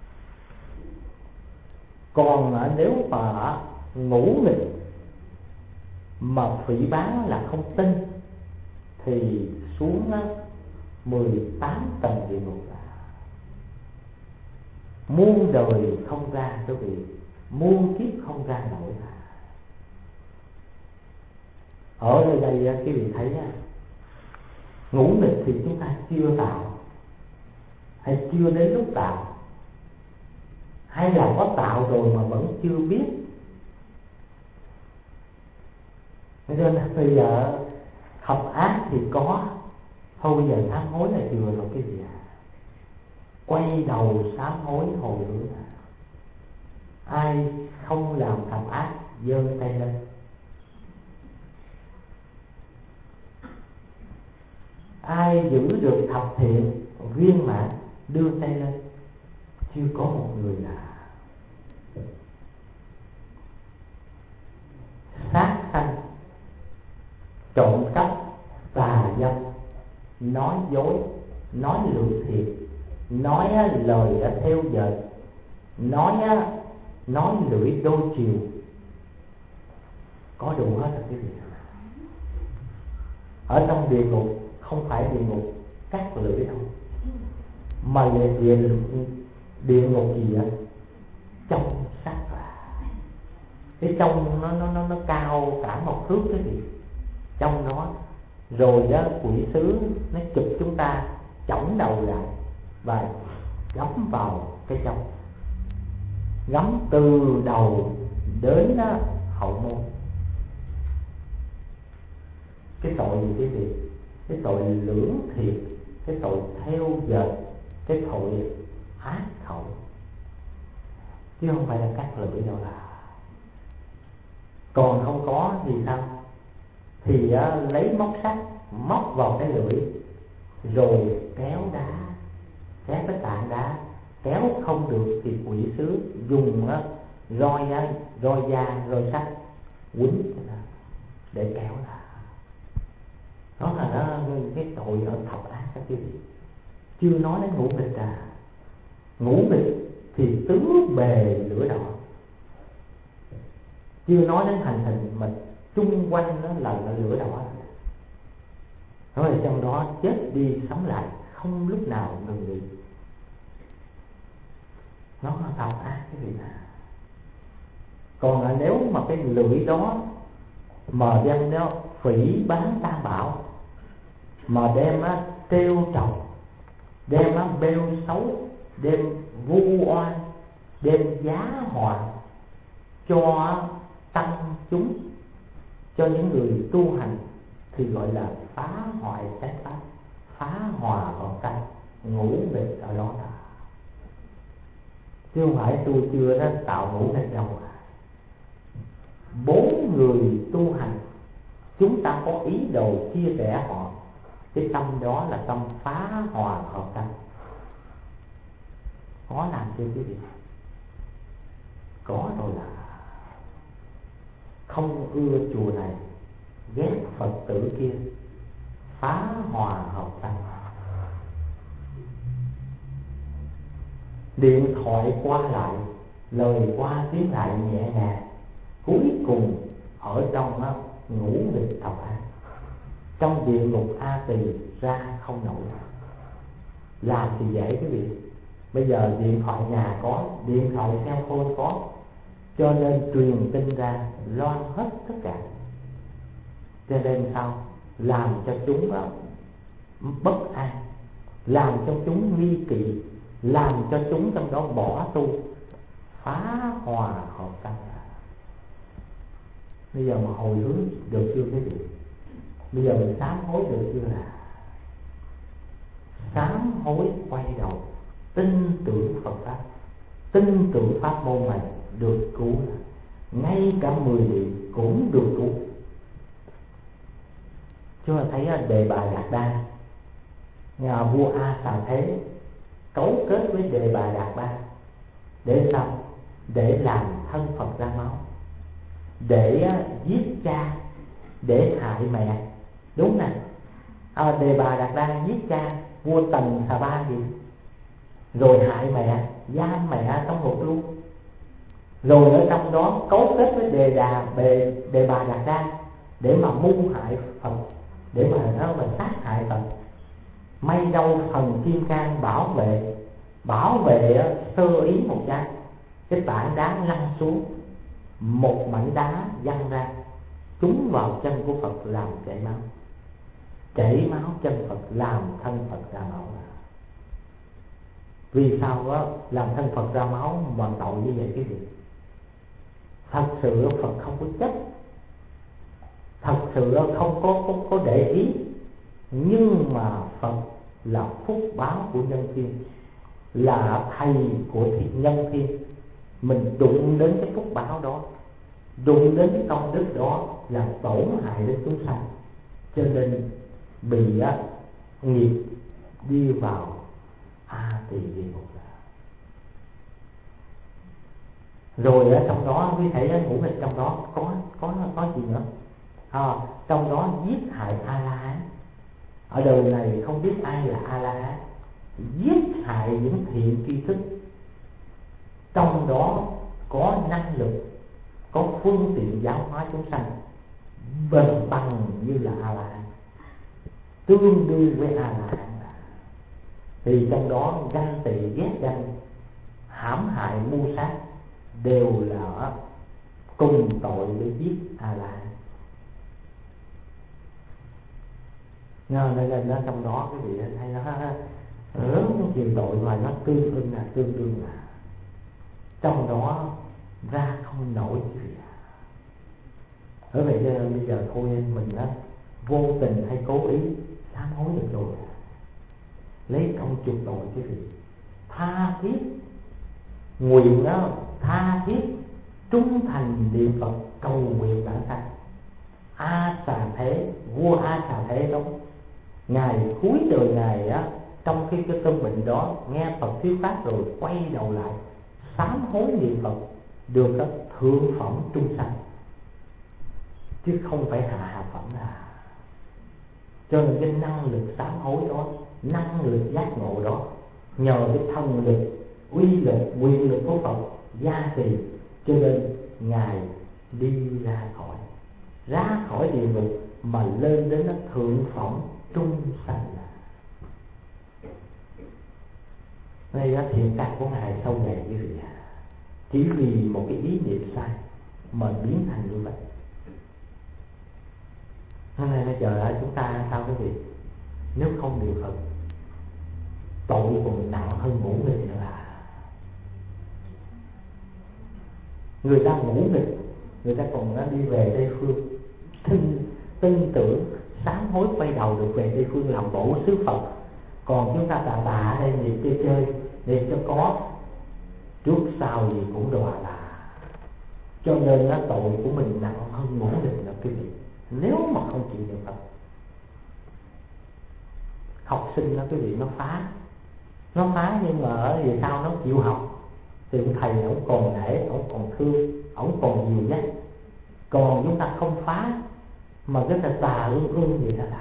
Còn nếu mà ngũ nghịch mà phỉ báng là không tin thì xuống mười tám tầng địa ngục, muôn đời không ra quý vị, muôn kiếp không ra nổi. Ở đây đây quý vị thấy ngũ nghịch thì chúng ta chưa tạo, hay chưa đến lúc tạo, hay là có tạo rồi mà vẫn chưa biết. Nên là bây giờ thập ác thì có, thôi bây giờ sám hối là vừa rồi cái gì à? Quay đầu sám hối hồi hướng. Ai không làm thập ác giơ tay lên. Ai giữ được thập thiện viên mãn đưa tay lên. Chưa có một người nào. Sát sanh trộm cắp, tà dâm, nói dối, nói lưỡi thiệt, nói lời theo dệt, nói nói lưỡi đôi chiều, có đủ hết rồi quý vị. Ở trong địa ngục không phải địa ngục cắt lưỡi đâu, mà là địa, địa ngục gì á, trong sắc à. Cái trong nó nó nó nó cao cả một thước cái gì trong đó, rồi đó quỷ sứ nó chụp chúng ta chổng đầu lại và gắm vào cái trong, gắm từ đầu đến đó, hậu môn. Cái tội gì cái gì? Cái tội lưỡng thiệt, cái tội theo dệt, cái tội ác khẩu, chứ không phải là cắt lưỡi đâu là. Còn không có thì sao? Thì uh, lấy móc sắt móc vào cái lưỡi, rồi kéo đá, kéo cái tảng đá, kéo không được thì quỷ sứ dùng uh, roi uh, roi da, roi sắt quýnh để kéo là. Đó là đó, cái tội ở thập ác các quý vị. Chưa nói đến ngũ nghịch à. Ngũ nghịch thì tứ bề lửa đỏ, chưa nói đến hành hình mà chung quanh nó là, là lửa đỏ. Nói là trong đó chết đi sống lại, không lúc nào ngừng nghỉ. Nó là thập ác cái gì nào. Còn là nếu mà cái lưỡi đó mà đem nó phỉ báng tam bảo, mà đem á trêu chọc, đem á bêu xấu, đem vu oan, đem giá họa cho tăng chúng, cho những người tu hành, thì gọi là phá hoại chánh pháp, phá hòa hợp căn, ngũ nghịch ở đó là. Chứ không phải tôi chưa đã tạo ngũ nghịch đâu. Bốn người tu hành, chúng ta có ý đồ chia rẽ họ, cái tâm đó là tâm phá hòa hợp căn. Có làm chưa quý vị? Có rồi là. Không ưa chùa này, ghét Phật tử kia, phá hòa hợp căn. Điện thoại qua lại, lời qua tiếng lại nhẹ nhàng, cuối cùng ở trong đó, ngũ nghịch thập ác, trong địa ngục A Tỳ ra không nổi. Làm thì dễ quý vị. Bây giờ điện thoại nhà có, điện thoại cell phone có, cho nên truyền tin ra loan hết tất cả. Cho nên sao? Làm cho chúng đó bất an, làm cho chúng nghi kỵ, làm cho chúng trong đó bỏ tu, phá hòa hợp căn. Bây giờ mà hồi hướng được chưa quý vị? Bây giờ mình sám hối được chưa là? Sám hối quay đầu, tin tưởng Phật pháp, tin tưởng pháp môn này được cứu, ngay cả mười niệm cũng được cứu. Chúng ta thấy Đề Bà Đạt Đa, nhà vua A Xà Thế cấu kết với Đề Bà Đạt Đa để sao? Để làm thân Phật ra máu, để giết cha, để hại mẹ. Đúng nè. À, Đề Bà Đạt Đa giết cha vua Tần Xà Ba gì, rồi hại mẹ, giam mẹ trong ngục luôn. Rồi ở trong đó cấu kết với Đề Đà Bề Đề Bà Đạt Đa để mà mưu hại Phật, để mà nó mà sát hại Phật. May đâu thần Kim Cang bảo vệ, bảo vệ sơ ý một cái, cái tảng đá lăn xuống, một mảnh đá văng ra, trúng vào chân của Phật làm chảy máu. Chảy máu chân Phật làm thân Phật ra máu. Vì sao đó, làm thân Phật ra máu mà tội như vậy cái gì? Thật sự Phật không có chấp, thật sự không có, có, có để ý. Nhưng mà Phật là phúc báo của nhân thiên, là thầy của thiên nhân thiên. Mình đụng đến cái phúc báo đó, đụng đến cái công đức đó là tổn hại đến chúng sanh, cho nên bị á, nghiệp đi vào A Tỳ địa ngục. Rồi ở trong đó quý thầy ngũ nghịch trong đó có có có gì nữa? à, trong đó giết hại A La Hán. Ở đời này không biết ai là A La Hán, giết hại những thiện tri thức, trong đó có năng lực, có phương tiện giáo hóa chúng sanh bằng bằng như là A La Hán, tương đương với A La Hán. Thì trong đó ganh tị, ghét ganh, hãm hại, mưu sát đều là cùng tội với giết A La Hán. Nên nên nó trong đó cái vị hay nó lớn nhiều tội mà nó tương ưng là tương đương là trong đó ra không nổi cái gì. Bởi vậy cho nên bây giờ thôi mình đó vô tình hay cố ý sám hối được rồi, lấy công chuộc tội cái gì, tha thiết nguyện đó, tha thiết trung thành niệm Phật cầu nguyện bản sanh. A Xà Thế, vua A Xà Thế đó, ngài cuối đời ngài á, trong khi cái cơn bệnh đó nghe Phật thuyết pháp rồi quay đầu lại sám hối niệm Phật được các thượng phẩm trung sanh, chứ không phải hạ hạ phẩm là. Cho nên cái năng lực sám hối đó, năng lực giác ngộ đó, nhờ cái thần lực, uy lực, quyền lực của Phật gia trì, cho nên ngài đi ra khỏi ra khỏi địa ngục mà lên đến nó thượng phẩm trung sanh. Đây là thiện căn của ngài sâu dày như vậy, chỉ vì một cái ý niệm sai mà biến thành như vậy. Hôm nay bây giờ chúng ta sao cái gì? Nếu không niệm Phật, tội còn nặng hơn ngũ nghịch nữa là. Người ta ngũ nghịch, người ta còn nó đi về Tây Phương, tin, tin tưởng, sám hối quay đầu được về Tây Phương làm bổ xứ Phật. Còn chúng ta tà tà ở đây niệm chơi chơi, niệm cho có, trước sau gì cũng đọa là. Cho nên nó tội của mình nặng hơn ngũ nghịch là quý vị. Nếu mà không chịu niệm Phật, học sinh đó quý vị, nó phá nó phá nhưng mà vì sao nó chịu học thì ông thầy ông còn nể, ông còn thương, ông còn dìu dắt. Còn chúng ta không phá mà cái tà tà ương ương vậy là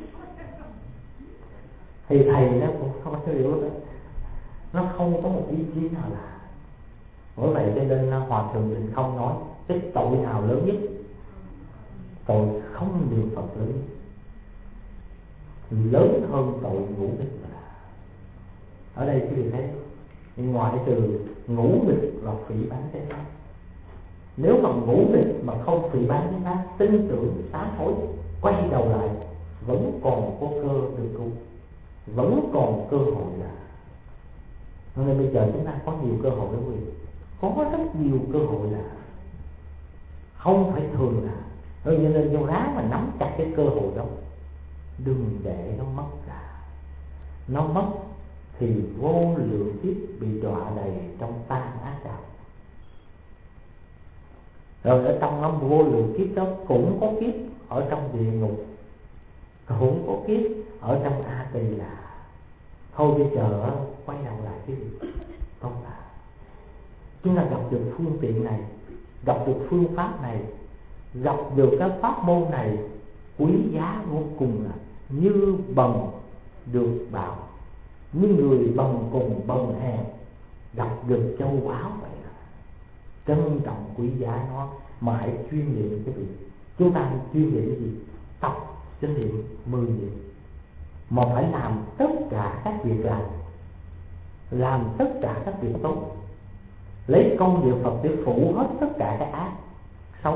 thì thầy nó cũng không có hiểu đó, nó không có một ý chí nào là. Bởi vậy cho nên Hòa Thượng Định Không nói cái tội nào lớn nhất? Tội không niệm Phật lớn nhất, lớn hơn tội ngũ nghịch. Ở đây quý vị thấy, ngoại trừ ngũ nghịch và phỉ báng thế pháp, nếu mà ngũ nghịch mà không phỉ báng thế pháp, tin tưởng sám hối quay đầu lại, vẫn còn có cơ được cứu, vẫn còn cơ hội là. Nên bây giờ chúng ta có nhiều cơ hội đó quý vị, có rất nhiều cơ hội là không phải thường là. Cho nên vô ráng mà nắm chặt cái cơ hội đó, đừng để nó mất cả. Nó mất thì vô lượng kiếp bị đọa đầy trong tam ác đạo. Rồi ở trong nó vô lượng kiếp đó cũng có kiếp ở trong địa ngục, cũng có kiếp ở trong A Tỳ là. Thôi bây giờ quay đầu lại cái gì? Không là chúng ta gặp được phương tiện này, gặp được phương pháp này, gặp được cái pháp môn này quý giá vô cùng, là như bần được bảo, như người bần cùng bần hèn gặp được châu báu vậy. Trân trọng quý giá nó mà hãy chuyên niệm cái vị. Chúng ta chuyên niệm cái gì? Tập chánh niệm mười niệm, mà phải làm tất cả các việc làm, làm tất cả các việc tốt, lấy công niệm Phật để phủ hết tất cả các ác xấu.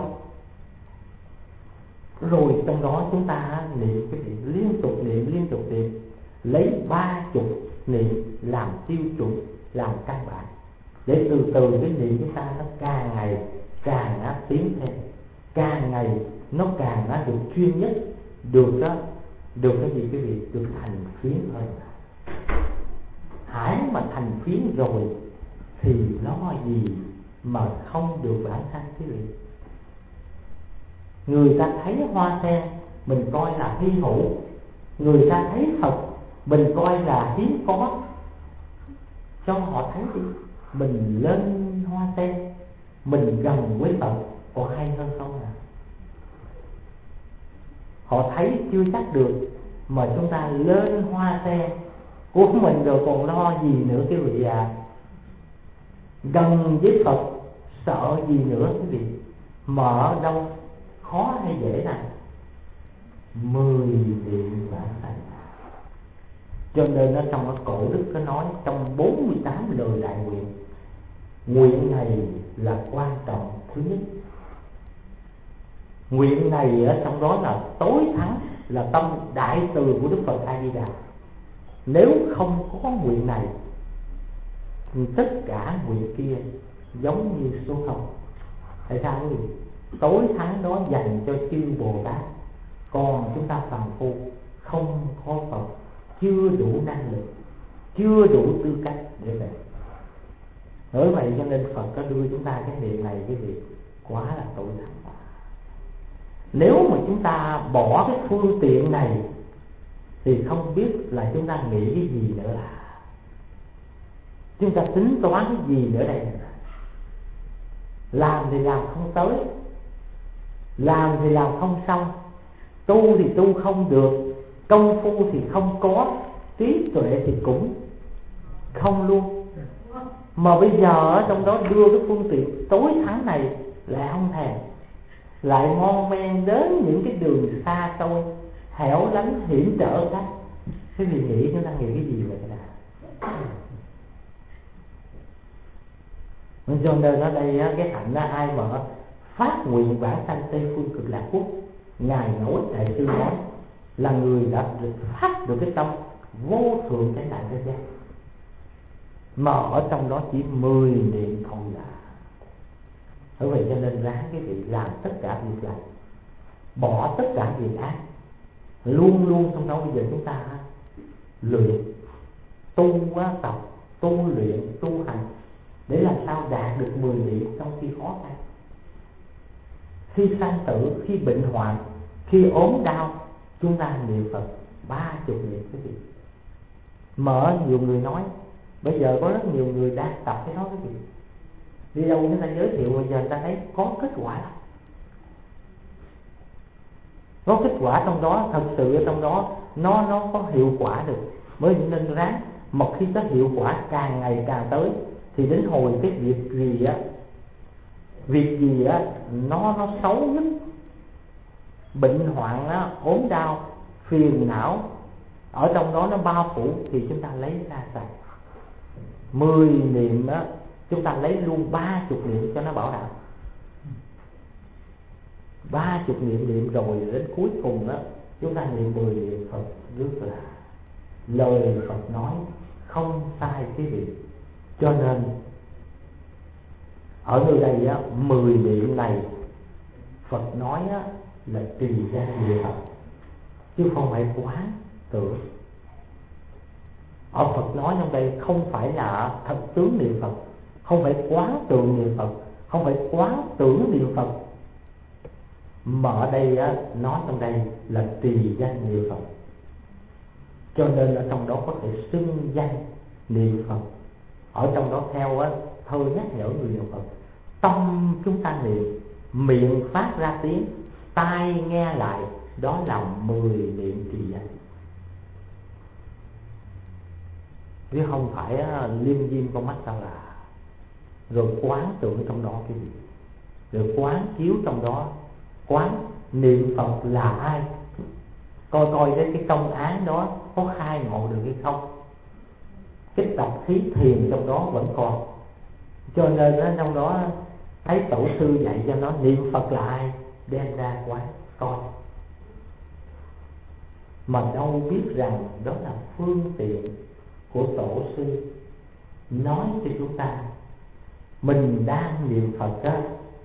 Rồi trong đó chúng ta niệm cái gì? Liên tục niệm, liên tục niệm, lấy ba chục niệm làm tiêu chuẩn, làm căn bản, để từ từ cái niệm chúng ta nó càng ngày càng nó tiến thêm, càng ngày nó càng nó được chuyên nhất, được đó, được cái gì cái gì được thành phiến hơn. Hãy mà thành phiến rồi thì lo gì mà không được vãng sanh quý vị. Người ta thấy hoa sen mình coi là hy hữu, người ta thấy Phật mình coi là hiếm có, cho họ thấy đi, mình lên hoa sen, mình gần với Phật có hay hơn không à? họ thấy chưa chắc được, mà chúng ta lên hoa sen của mình rồi còn lo gì nữa quý vị à. Gần với Phật sợ gì nữa quý vị. Mở đâu khó hay dễ nào? Mười niệm vãng sanh. Cho nên nó trong cái cổ đức có nói trong bốn mươi tám lời đại nguyện, nguyện này là quan trọng thứ nhất. Nguyện này ở trong đó là tối thắng, là tâm đại từ của Đức Phật A Di Đà. Nếu không có nguyện này thì tất cả nguyện kia giống như số không. Tại sao quý vị? Tối thắng đó dành cho chư Bồ Tát, còn chúng ta phàm phu không có Phật, chưa đủ năng lực, chưa đủ tư cách để về. Bởi vậy cho nên Phật có đưa chúng ta cái niệm này cái việc quá là tối thắng. Nếu mà chúng ta bỏ cái phương tiện này thì không biết là chúng ta nghĩ cái gì nữa, là chúng ta tính toán cái gì nữa đây. Làm thì làm không tới, làm thì làm không xong, tu thì tu không được, công phu thì không có, trí tuệ thì cũng không luôn. Mà bây giờ ở trong đó đưa cái phương tiện tối thắng này lại không thèm, lại mon men đến những cái đường xa xôi hẻo lánh hiểm trở khác. Thế thì nghĩ chúng ta nghĩ cái gì vậy đó? Cho nên ở đây cái hạnh ai mà phát nguyện vãng sanh Tây Phương Cực Lạc Quốc, Ngài nói, Đại sư nói là người đã phát được cái tâm vô thượng chánh đại thế gian, mà ở trong đó chỉ mười niệm thôi là. Bởi vậy cho nên ráng cái vị làm tất cả việc lành, bỏ tất cả việc ác, luôn luôn trong đó. Bây giờ chúng ta luyện tu tập, tu luyện tu hành để làm sao đạt được mười niệm trong khi khó khăn, khi sanh tử, khi bệnh hoạn, khi ốm đau, chúng ta niệm Phật ba chục niệm cái gì. Mở nhiều người nói bây giờ có rất nhiều người đang tập cái đó cái gì. Đi đâu người ta giới thiệu bây giờ người ta thấy có kết quả lắm, có kết quả trong đó, thật sự ở trong đó nó nó có hiệu quả được. Mới nên ráng, một khi có hiệu quả càng ngày càng tới thì đến hồi cái việc gì á, việc gì á nó nó xấu nhất, bệnh hoạn á, ốm đau, phiền não ở trong đó nó bao phủ thì chúng ta lấy ra sạch. Mười niệm á, chúng ta lấy luôn ba chục niệm cho nó bảo đảm. Ba chục niệm niệm rồi đến cuối cùng á, chúng ta niệm mười niệm Phật rất là lời Phật nói không sai cái gì. Cho nên ở nơi đây á, mười niệm này Phật nói á, là trì danh niệm Phật, chứ không phải quán tưởng. Ở Phật nói trong đây không phải là thật tướng niệm Phật, không phải quán tượng niệm Phật, không phải quán tưởng niệm Phật, mà ở đây á, nói trong đây là trì danh niệm Phật. Cho nên ở trong đó có thể xưng danh niệm Phật. Ở trong đó theo á, thơ nhắc nhở người niệm Phật, tâm chúng ta niệm, miệng phát ra tiếng, tai nghe lại, đó là mười niệm trì danh. Chứ không phải á, liêm diêm con mắt sao là rồi quán tưởng trong đó cái gì, rồi quán chiếu trong đó, quán niệm Phật là ai, coi coi cái, cái công án đó có khai ngộ được hay không. Cái tập khí thiền trong đó vẫn còn. Cho nên đó, trong đó thấy tổ sư dạy cho nó niệm Phật là ai, đem ra quán coi. Mà đâu biết rằng đó là phương tiện của tổ sư nói cho chúng ta. Mình đang niệm Phật á,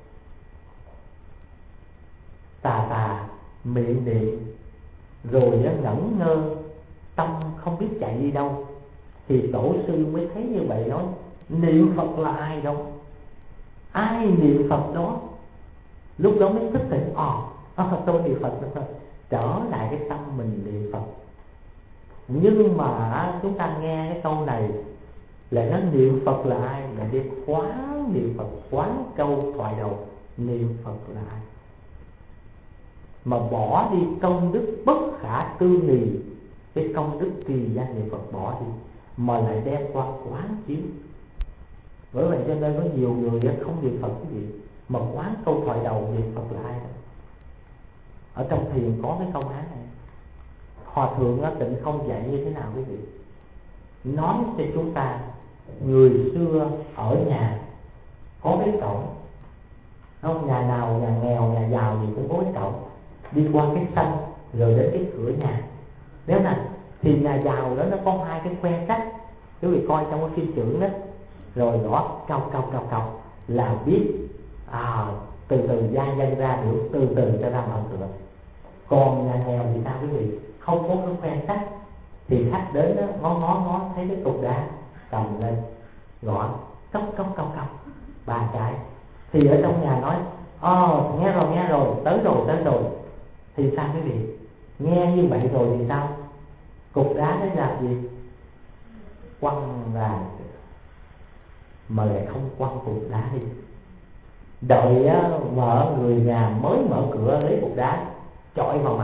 tà tà miệng niệm, rồi nó ngẩn ngơ, tâm không biết chạy đi đâu, thì tổ sư mới thấy như vậy, nói niệm Phật là ai đâu, ai niệm Phật đó. Lúc đó mới thức tỉnh, ồ à, tôi niệm Phật nữa, trở lại cái tâm mình niệm Phật. Nhưng mà chúng ta nghe cái câu này lại nói niệm Phật là ai, lại đi quán niệm Phật, quán câu thoại đầu niệm Phật là ai. mà bỏ đi công đức bất khả tư nghì, cái công đức trì danh niệm Phật bỏ đi, mà lại đem qua quán chiếu. Bởi vậy cho nên có nhiều người không niệm Phật cái gì, mà quán câu thoại đầu niệm Phật là ai đó. Ở trong thiền có cái câu án này, Hòa thượng Tịnh Không dạy như thế nào quý vị? Nói cho chúng ta, người xưa ở nhà có cái cổng, không, nhà nào nhà nghèo nhà giàu gì cũng có cái cổng, đi qua cái sân rồi đến cái cửa nhà. Nếu nào thì nhà giàu đó nó có hai cái que sắt, quý vị coi trong cái phim trưởng đó, rồi gõ cọc cọc cọc cọc là biết à, từ từ gia nhân ra được, từ từ cho ra mở cửa. Còn nhà nghèo thì sao quý vị? Không có cái que sắt thì khách đến đó, ngó ngó ngó thấy cái cục đá, cầm lên gõ cốc cốc cốc cốc ba cái. Thì ở trong nhà nói ồ nghe rồi nghe rồi, tới rồi tới rồi. Thì sao quý vị? Nghe như vậy rồi thì sao? Cục đá đấy là gì? Quăng ra, mà lại không quăng cục đá đi. Đợi á, mở người nhà mới mở cửa lấy cục đá chọi vào mặt.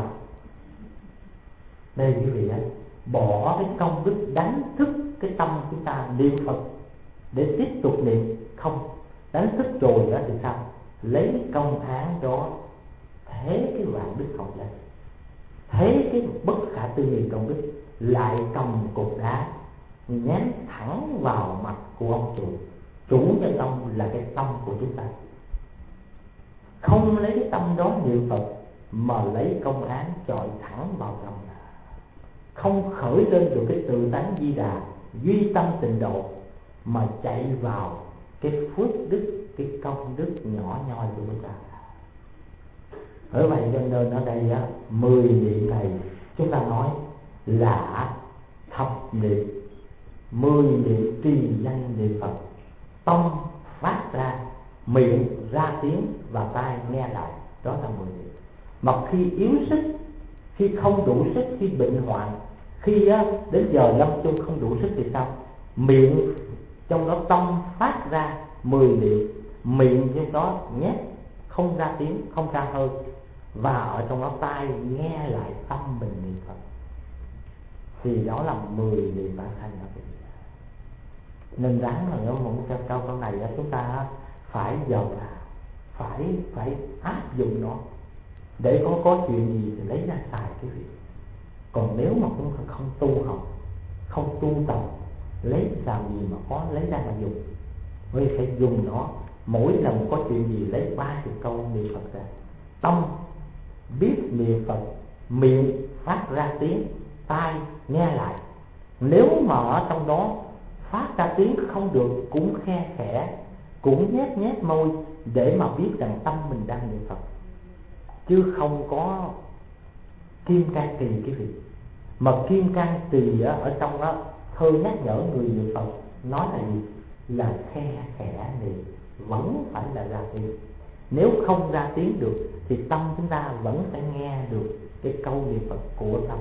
Đây quý vị á, bỏ cái công đức đánh thức cái tâm chúng ta niệm Phật để tiếp tục niệm. Không, đánh thức rồi đó thì sao? Lấy công án đó thế cái vạn đức hậu danh, thế cái bất khả tư nghị công đức, lại cầm cục đá nhắm thẳng vào mặt của ông chủ. Chủ nhân ông là cái tâm của chúng ta. Không lấy cái tâm đó niệm Phật, mà lấy công án chọi thẳng vào tâm. Không khởi lên được cái tự tánh Di Đà, duy tâm tịnh độ, mà chạy vào cái phước đức, cái công đức nhỏ nhoi của chúng ta. Bởi vậy cho nên ở đây á, mười niệm này chúng ta nói là thập niệm, mười niệm trì danh niệm Phật. Tâm phát ra, miệng ra tiếng và tai nghe lại, đó là mười niệm. Mà khi yếu sức, khi không đủ sức, khi bệnh hoạn, khi á, đến giờ lâm chung không đủ sức thì sao? Miệng trong đó tâm phát ra mười niệm, miệng trong đó nhét không ra tiếng, không ra hơi, và ở trong đó tai nghe lại tâm mình niệm Phật, thì đó là mười niệm bản thân đó. Nên đáng là nếu muốn cho câu câu này chúng ta phải dần phải phải áp dụng nó, để có có chuyện gì thì lấy ra xài cái việc. Còn nếu mà cũng không tu học, không tu tập, lấy làm gì mà có lấy ra mà dùng. Vì phải dùng nó, mỗi lần có chuyện gì lấy ba chục câu niệm Phật ra. Tâm biết niệm Phật, miệng phát ra tiếng, tai nghe lại. Nếu mà ở trong đó phát ra tiếng không được, cũng khe khẽ, cũng nhét nhét môi, để mà biết rằng tâm mình đang niệm Phật, chứ không có kim can trì cái việc. Mà kim can trì ở trong đó thơ nhắc nhở người niệm Phật nói là gì? Là khe khẽ niệm, vẫn phải là ra tiếng. Nếu không ra tiếng được thì tâm chúng ta vẫn phải nghe được cái câu niệm Phật của tâm.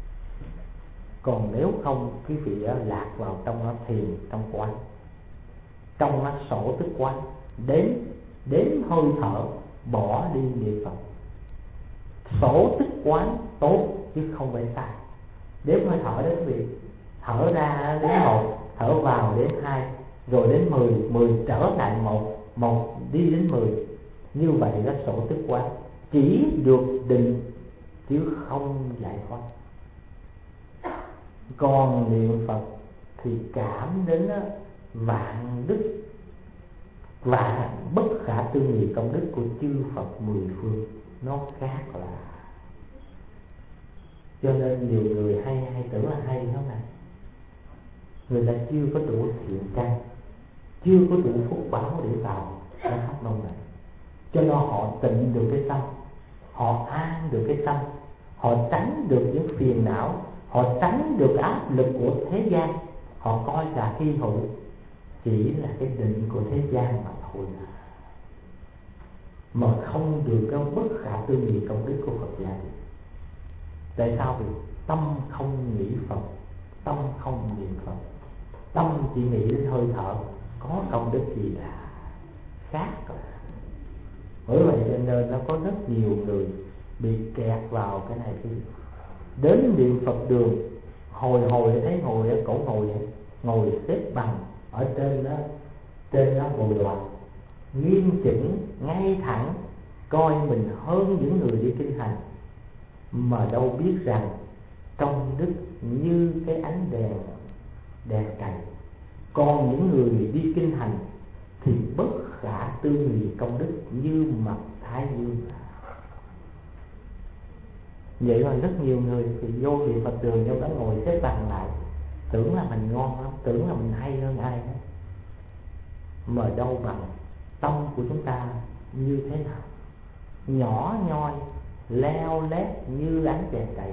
Còn nếu không, quý vị lạc vào trong nó thiền, trong quán, trong nó sổ tức quán, đếm đếm hơi thở, bỏ đi niệm Phật. Sổ tức quán tốt chứ không phải sai. Đếm hơi thở đó quý vị, thở ra đến một, thở vào đến hai, rồi đến mười, mười trở lại một, một đi đến mười. Như vậy đó sổ tức quán, chỉ được định chứ không giải thoát. Còn niệm Phật thì cảm đến vạn đức và bất khả tư nghị công đức của chư Phật mười phương, nó khác là. Cho nên nhiều người hay hay tưởng là hay không này, người ta chưa có đủ thiện căn, chưa có đủ phúc báo để vào nó pháp môn này, cho nên họ tịnh được cái tâm, họ an được cái tâm, họ tránh được những phiền não, họ tránh được áp lực của thế gian. Họ coi là hy hữu, chỉ là cái định của thế gian mà thôi, mà không được cái bất khả tư nghị công đức của Phật gia. Tại sao? Vì tâm không nghĩ Phật, tâm không niệm Phật, tâm chỉ nghĩ đến hơi thở, có công đức gì là khác rồi. Bởi vậy cho nên nó có rất nhiều người bị kẹt vào cái này quý vị. Đến niệm Phật đường hồi hồi thấy ngồi ở cổ ngồi ngồi xếp bằng ở trên đó, trên đó bồ đoàn nghiêm chỉnh ngay thẳng, coi mình hơn những người đi kinh hành, mà đâu biết rằng công đức như cái ánh đèn đèn cày. Còn những người đi kinh hành thì bất khả tư nghị công đức như mặt thái dương. Vậy mà rất nhiều người thì vô niệm Phật đường vô đó ngồi xếp bằng lại, tưởng là mình ngon lắm, tưởng là mình hay hơn ai hết, mà đâu bằng tâm của chúng ta như thế nào, nhỏ nhoi leo lét như ánh đèn cày,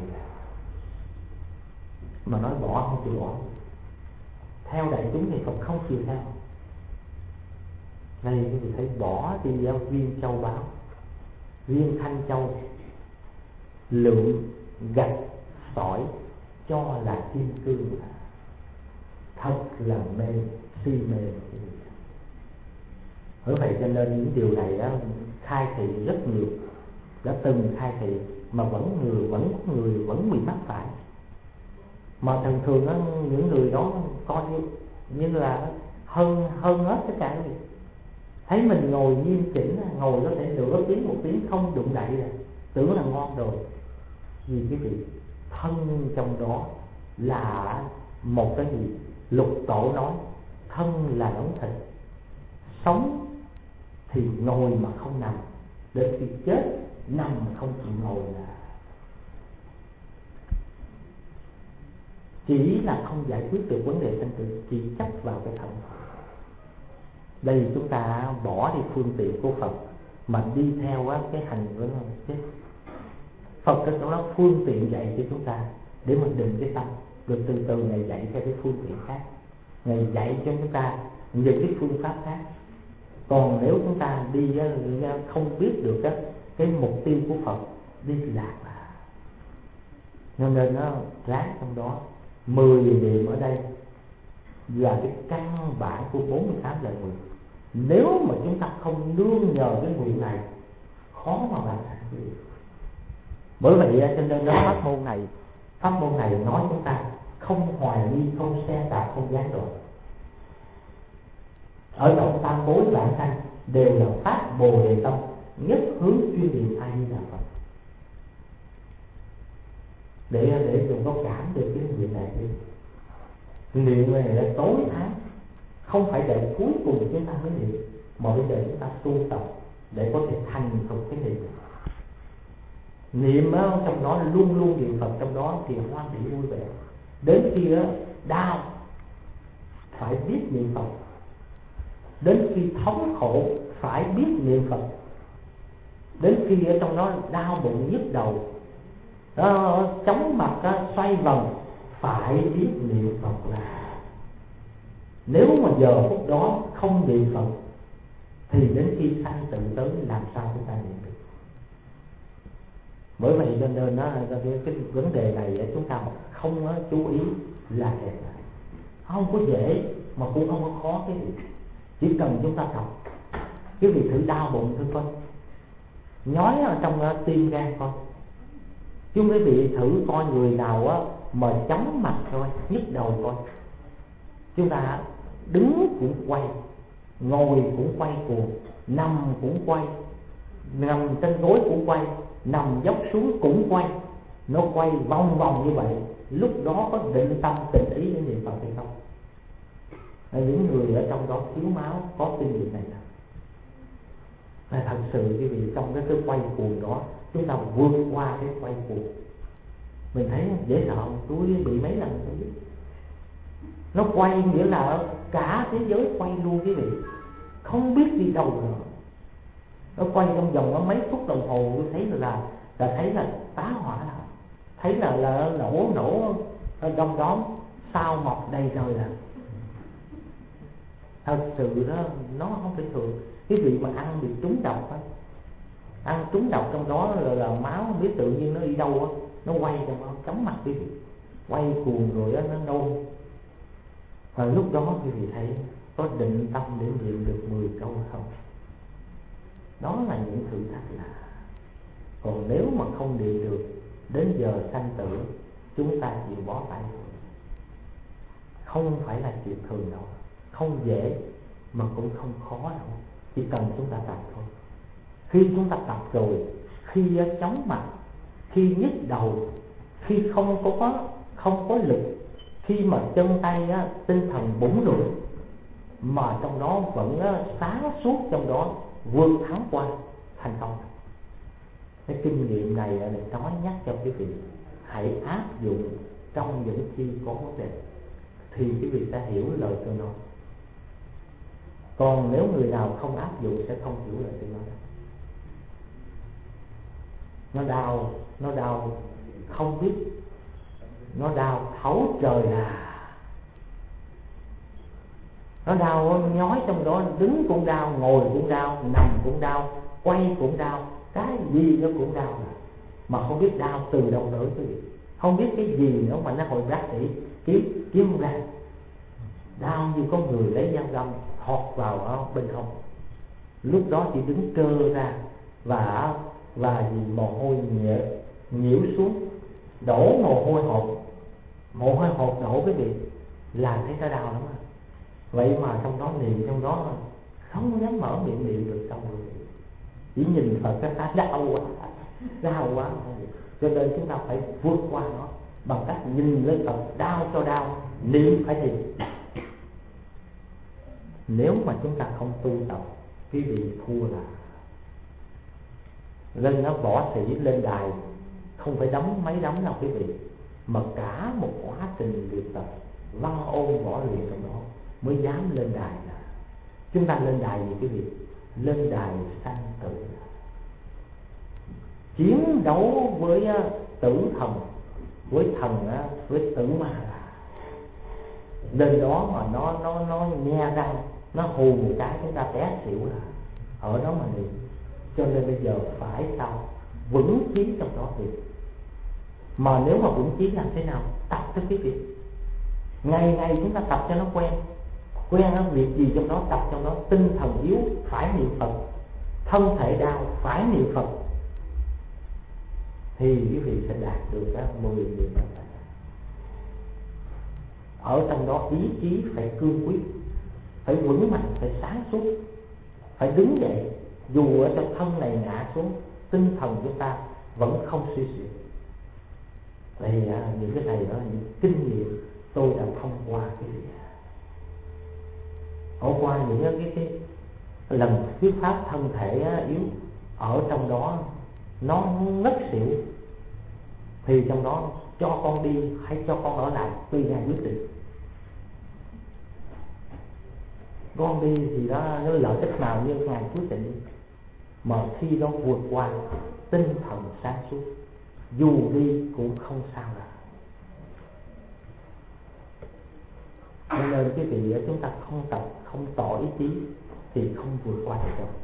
mà nói bỏ không chịu bỏ. Theo đại chúng thì Phật không chịu theo. Đây quý vị thấy bỏ đi viên châu báu, viên thanh châu, lượng gạch sỏi cho là kim cương, thật là mê, si mê. Bởi vậy cho nên những điều này đó, khai thị rất nhiều, đã từng khai thị mà vẫn người vẫn người vẫn bị mắc phải. Mà thường thường đó, những người đó coi như, như là hơn hơn hết tất cả quý vị. Thấy mình ngồi nghiêm chỉnh, ngồi có thể nửa tiếng một tiếng không đụng đậy rồi, tưởng là ngon rồi. Vì quý vị, thân trong đó là một cái gì? Lục Tổ nói thân là đống thịt, sống thì ngồi mà không nằm, đến khi chết nằm mà không chịu ngồi là chỉ là không giải quyết được vấn đề sanh tử, chỉ chấp vào cái thân. Đây chúng ta bỏ đi phương tiện của Phật mà đi theo cái hành của nó chết. Phật cái chỗ đó phương tiện dạy cho chúng ta để mình định cái tâm, rồi từ từ Ngài dạy theo cái phương tiện khác, Ngài dạy cho chúng ta những cái phương pháp khác. Còn nếu chúng ta đi không biết được cái, cái mục tiêu của Phật, đi lạc là cho nên nó ráng trong đó. Mười niệm ở đây là cái căn bản của bốn mươi tám lời nguyện. Nếu mà chúng ta không nương nhờ cái nguyện này, khó mà hoàn thành. Bởi vậy cho nên nó pháp môn này, pháp môn này nói chúng ta không hoài nghi, không xe tạp, không gián đoạn. Ở trong tam bối bản thanh đều là pháp Bồ Đề tâm, nhất hướng chuyên niệm A Di Đà Phật. Để để chúng có cảm được cái nguyện này đi. Niệm này là tối tháng, không phải để cuối cùng chúng ta mới niệm, mà bây giờ chúng ta tu tập để có thể thành thục cái niệm. Niệm ở trong đó luôn luôn niệm Phật trong đó thì hoan hỷ vui vẻ. Đến khi đó đau phải biết niệm Phật, đến khi thống khổ phải biết niệm Phật, đến khi ở trong đó đau bụng nhức đầu, đó, chóng mặt đó, xoay vòng phải biết niệm Phật. Là nếu mà giờ phút đó không niệm Phật thì đến khi sanh tử tới làm sao chúng ta niệm được. Bởi vậy cho nên đó, cái, cái vấn đề này chúng ta không có chú ý là kẹt lại. Không có dễ mà cũng không có khó cái gì, chỉ cần chúng ta tập. Quý vị thử đau bụng thử coi, nhói ở trong uh, tim gan coi. Chứ quý vị thử coi người nào á mà chóng mặt thôi, nhức đầu coi. Chúng ta đứng cũng quay, ngồi cũng quay cuồng, nằm cũng quay, nằm trên gối cũng quay, nằm dốc xuống cũng quay. Nó quay vòng vòng như vậy, lúc đó có định tâm tịnh ý để niệm Phật hay không? Những người ở trong đó thiếu máu có kinh nghiệm này là thật sự quý vị, trong cái, cái quay cuồng đó chúng ta vượt qua cái quay cuồng. Mình thấy dễ sợ, tôi bị mấy lần tôi biết. Nó quay nghĩa là cả thế giới quay luôn quý vị, không biết đi đâu nữa. Nó quay trong vòng nó mấy phút đồng hồ, tôi thấy là là thấy là tá hỏa là thấy là là nổ nổ ở trong đó sao mọc đầy trời là thật sự đó, nó không phải thường. Cái vị mà ăn bị trúng độc á, ăn trúng độc trong đó là, là máu không biết tự nhiên nó đi đâu á, nó quay trong đó chóng mặt quý vị, quay cuồng rồi đó, nó nôn. Và lúc đó quý vị thấy có định tâm để niệm được mười câu không? Đó là những thử thách lạ. Còn nếu mà không niệm được, đến giờ sanh tử chúng ta chịu bó tay. Không phải là chuyện thường đâu, không dễ mà cũng không khó đâu, chỉ cần chúng ta tập thôi. Khi chúng ta tập rồi, khi chóng mặt, khi nhức đầu, khi không có không có lực, khi mà chân tay á, tinh thần bủn rủi, mà trong đó vẫn sáng suốt, trong đó vượt thắng qua thành công. Cái kinh nghiệm này là nói nhắc cho quý vị hãy áp dụng trong những khi có vấn đề, thì quý vị sẽ hiểu lời tôi nói. Còn nếu người nào không áp dụng sẽ không hiểu lời tôi nói. Nó đau, nó đau không biết, nó đau thấu trời à. Nó đau nhói trong đó, đứng cũng đau, ngồi cũng đau, nằm cũng đau, quay cũng đau, cái gì nó cũng đau à. Mà không biết đau từ đâu tới quý vị, không biết cái gì nữa mà nó hồi bác sĩ kiếm kiếm không ra. Đau như có người lấy dao găm thọt vào ở bên hông. Lúc đó chỉ đứng trơ ra và và gì mồ hôi nhẹ nhiễu xuống, đổ mồ hôi hột, mồ hôi hột đổ quý vị, làm thấy nó đau lắm. Vậy mà trong đó niệm, trong đó không dám mở miệng niệm được xong rồi, chỉ nhìn Phật cái ta đau quá, đau quá. Cho nên chúng ta phải vượt qua nó bằng cách nhìn lên Phật, đau cho đau, niệm phải niệm. Nếu mà chúng ta không tu tập, quý vị thua là lên nó võ sĩ lên đài không phải đấm mấy đấm nào quý vị, mà cả một quá trình luyện tập văn ôn võ luyện trong đó mới dám lên đài. Là chúng ta lên đài gì quý vị? Lên đài sanh tử, chiến đấu với tử thần, với thần, với tử ma. Lên đó mà nó nó nó nghe răng, nó hù một cái chúng ta té xỉu là ở đó mà niệm. Cho nên bây giờ phải sao vững chí trong đó thì. Mà nếu mà vững chí làm thế nào? Tập cho quý vị, ngày ngày chúng ta tập cho nó quen. Quen ở việc gì trong đó tập trong đó. Tinh thần yếu phải niệm Phật, thân thể đau phải niệm Phật, thì quý vị sẽ đạt được các mười niệm Phật. Ở trong đó ý chí phải cương quyết, phải vững mạnh, phải sáng suốt, phải đứng dậy. Dù ở trong thân này ngã xuống, tinh thần của ta vẫn không suy sụp. Thì à, những cái này đó là những kinh nghiệm tôi đã thông qua cái gì ở qua những cái, cái, cái lần thuyết pháp thân thể yếu, ở trong đó nó ngất xỉu, thì trong đó cho con đi hay cho con ở lại tùy ngài quyết định. Con đi thì đó nó lợi ích nào như ngài quyết định. Mà khi nó vượt qua, tinh thần sáng suốt, dù đi cũng không sao cả. Cho nên cái vị chúng ta không tập, không tỏ ý chí thì không vượt qua được đâu.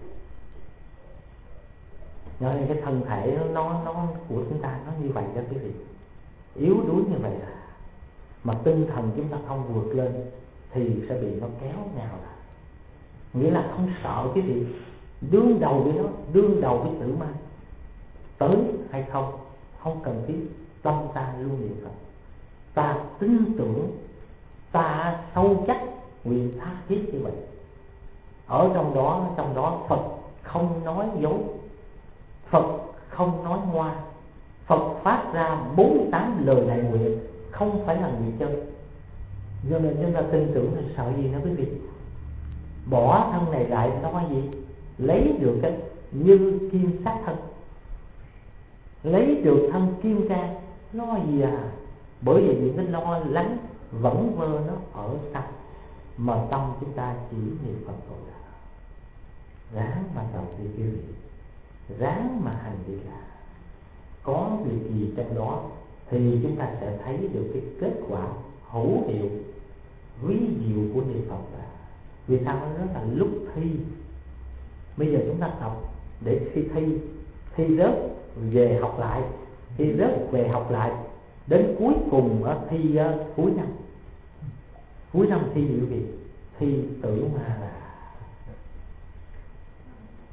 Cho nên cái thân thể nó nó của chúng ta nó như vậy đó quý vị, yếu đuối như vậy là, mà tinh thần chúng ta không vượt lên thì sẽ bị nó kéo nhào lại. Nghĩa là không sợ cái gì, đương đầu với nó, đương đầu với tử ma tới hay không không cần thiết. Tâm ta luôn niệm Phật, ta tin tưởng, ta sâu chắc nguyện tha thiết như vậy. Ở trong đó, trong đó Phật không nói dối, Phật không nói ngoa, Phật phát ra bốn tám lời đại nguyện, không phải là nguyện chân. Do nên chúng ta tin tưởng thì sợ gì nữa quý vị. Bỏ thân này lại lo gì? Lấy được cái như kim sát thân, lấy được thân kim cang, lo gì à? Bởi vì những cái lo lắng vẫn vơ nó ở tâm, mà tâm chúng ta chỉ niệm Phật thôi. Ráng mà tập đi quý vị, ráng mà hành đi là có việc gì trong đó thì chúng ta sẽ thấy được cái kết quả hữu hiệu quý diệu của niệm Phật. Là vì sao nó rất là lúc thi. Bây giờ chúng ta tập để khi thi, thi rớt về học lại, thi rớt về học lại, đến cuối cùng ở thi uh, cuối năm, cuối năm thi gì quý vị? Thi tử ma là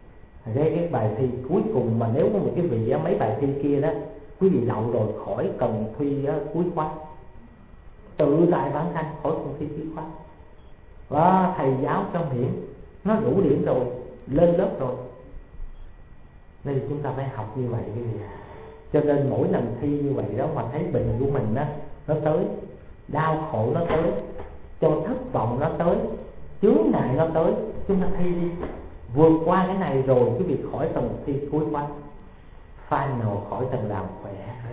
Cái, cái bài thi cuối cùng mà nếu có một cái vị mấy bài thi kia đó quý vị đậu rồi khỏi cần thi cuối khóa, tự tại bản thân khỏi cần thi cuối khóa. Và thầy giáo cho miễn, nó đủ điểm rồi, lên lớp rồi. Nên chúng ta phải học như vậy cái gì. Cho nên mỗi lần thi như vậy đó mà thấy bệnh của mình đó, nó tới, đau khổ nó tới, cho thất vọng nó tới, chướng ngại nó tới, chúng ta thi đi. Vượt qua cái này rồi quý vị khỏi cần thi cuối khóa, final khỏi cần làm khỏe.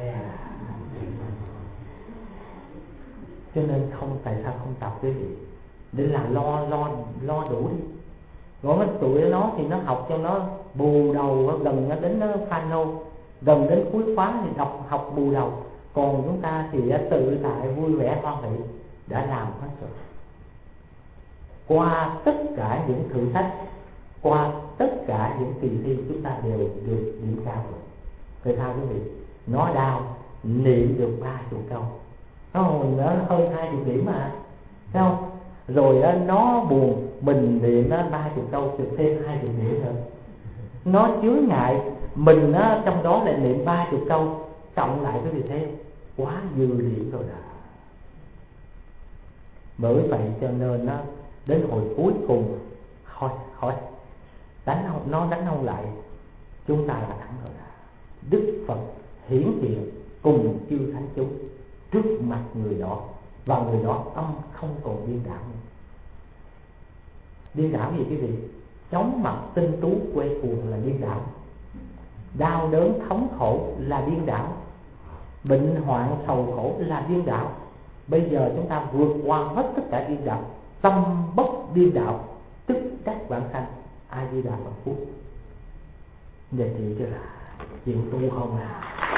Cho nên không, tại sao không tập cái gì để là lo lo lo đủ đi. Còn cái tụi nó thì nó học cho nó bù đầu, gần nó đến nó final, gần đến cuối khóa thì đọc học bù đầu. Còn chúng ta thì tự tại vui vẻ hoan hỷ đã làm hết rồi. Qua tất cả những thử thách, qua tất cả những kỳ thi chúng ta đều được điểm cao rồi. Tại sao quý vị? Nó đau niệm được ba chục câu, nó hơn hai chục điểm mà, thấy không? Rồi đó, nó buồn mình niệm nó ba chục câu được thêm hai chục điểm nữa. Nó chướng ngại mình đó, trong đó lại niệm ba chục câu, cộng lại quý vị thấy quá dư điểm rồi đó. Bởi vậy cho nên nó đến hồi cuối cùng thôi thôi đánh không, nó đánh không lại, chúng ta là thắng rồi đó. Đức Phật hiển hiện cùng chư thánh chúng trước mặt người đó, và người đó tâm không còn điên đảo nữa. Điên đảo gì cái gì? Chóng mặt tinh tú quê cuồng là điên đảo, đau đớn thống khổ là điên đảo, bệnh hoạn sầu khổ là điên đảo. Bây giờ chúng ta vượt qua hết tất cả điên đảo, tâm bất điên đảo, tức đắc vãng sanh, A Di Đà Phật Phúc. Giờ chị chưa là chịu tu không à?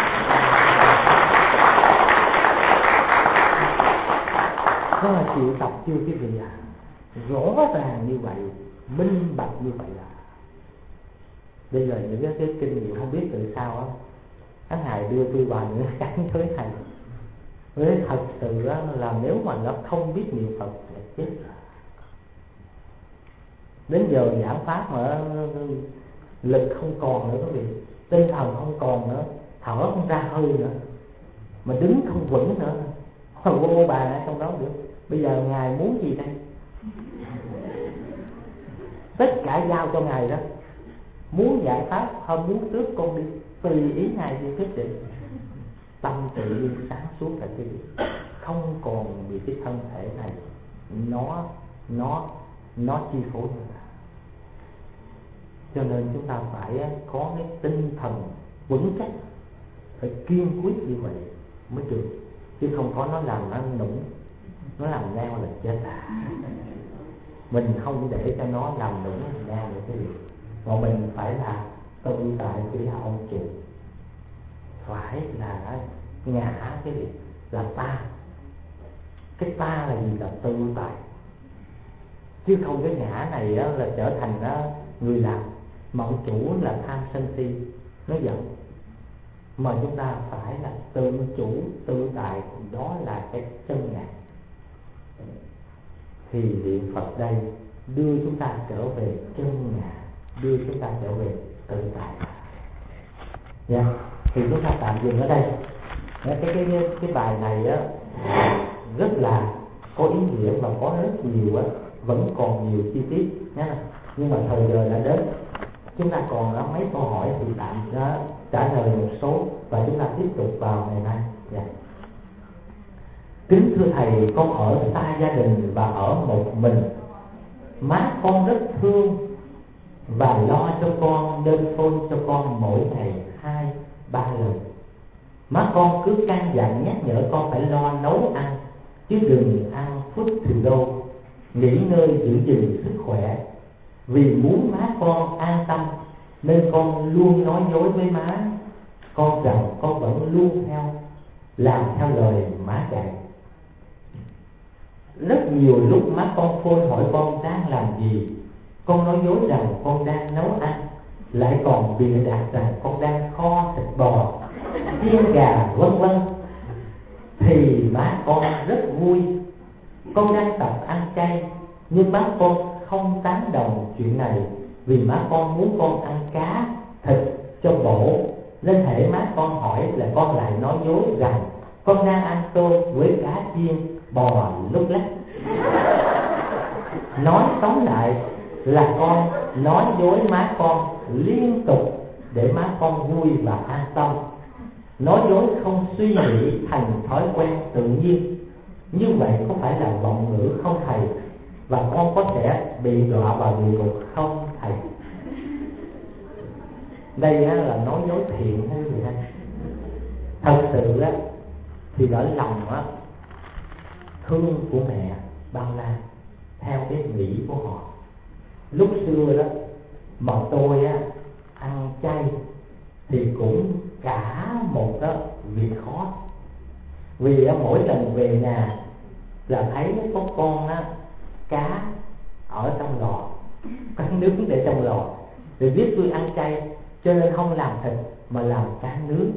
Đó là chịu tập chưa quý vị à? Rõ ràng như vậy, minh bạch như vậy à? Bây giờ những cái, cái kinh nghiệm không biết từ sao á, các ngài đưa tôi vào những cái tới thầy. Với thật sự á, là nếu mà nó không biết niệm Phật sẽ chết rồi. Đến giờ giảng pháp mà lực không còn nữa quý vị, tinh thần không còn nữa, thở không ra hơi nữa, mà đứng không vững nữa, không có ô bà ở trong đó được. Bây giờ ngài muốn gì đây? Tất cả giao cho ngài đó. Muốn giảng pháp không muốn trước con đi, tùy ý ngài đi quyết định. Tâm tự nhiên sáng suốt là cái gì? Không còn bị cái thân thể này nó nó nó chi phối nữa. Cho nên chúng ta phải có cái tinh thần vững chắc, phải kiên quyết như vậy mới được, chứ không có nó làm nó nũng, nó làm neo là chết à. Mình không để cho nó làm nũng neo được cái gì, mà mình phải là tự tại khi là ông chủ, phải là ngã cái gì là ta. Cái ta là gì? Là tự tại, chứ không cái ngã này là trở thành người làm. Mà ông chủ là tham sân si, nó giận. Mà chúng ta phải là tự chủ, tự tại, đó là cái chân ngã. Thì niệm Phật đây đưa chúng ta trở về chân ngã, đưa chúng ta trở về tự tại. Dạ, yeah. Thì chúng ta tạm dừng ở đây. Cái cái cái, cái bài này á rất là có ý nghĩa và có rất nhiều á, vẫn còn nhiều chi tiết nhé. Nhưng mà thời giờ đã đến, chúng ta còn có mấy câu hỏi thì tạm đã trả lời một số và chúng ta tiếp tục vào ngày mai. Dạ. Kính thưa thầy, con ở xa gia đình và ở một mình. Má con rất thương và lo cho con, đơn phone cho con mỗi ngày hai ba lần. Má con cứ căn dặn nhắc nhở con phải lo nấu ăn, chứ đừng ăn food to go, nghỉ ngơi giữ gìn sức khỏe. Vì muốn má con an tâm nên con luôn nói dối với má con rằng con vẫn luôn theo làm theo lời má dạy. Rất nhiều lúc má con phone hỏi con đang làm gì, con nói dối rằng con đang nấu ăn, lại còn bịa đặt rằng con đang kho thịt bò, chiên gà vân vân. Thì má con rất vui. Con đang tập ăn chay, nhưng má con không tán đồng chuyện này, vì má con muốn con ăn cá thịt cho bổ, nên hễ má con hỏi là con lại nói dối rằng con đang ăn cơm với cá chiên bò lúc lắc. Nói tóm lại là con nói dối má con liên tục để má con vui và an tâm. Nói dối không suy nghĩ thành thói quen tự nhiên, như vậy có phải là vọng ngữ không thầy? Và con có thể bị đọa vào địa ngục không thầy? Đây là nói dối thiện hay gì hết. Thật sự á, thì ở lòng á, thương của mẹ bao la theo cái nghĩ của họ. Lúc xưa đó mà tôi á ăn chay thì cũng cả một đó việc khó. Vì á, mỗi lần về nhà là thấy có con á cá ở trong lò, cá nướng để trong lò, thì biết tôi ăn chay cho nên không làm thịt mà làm cá nướng.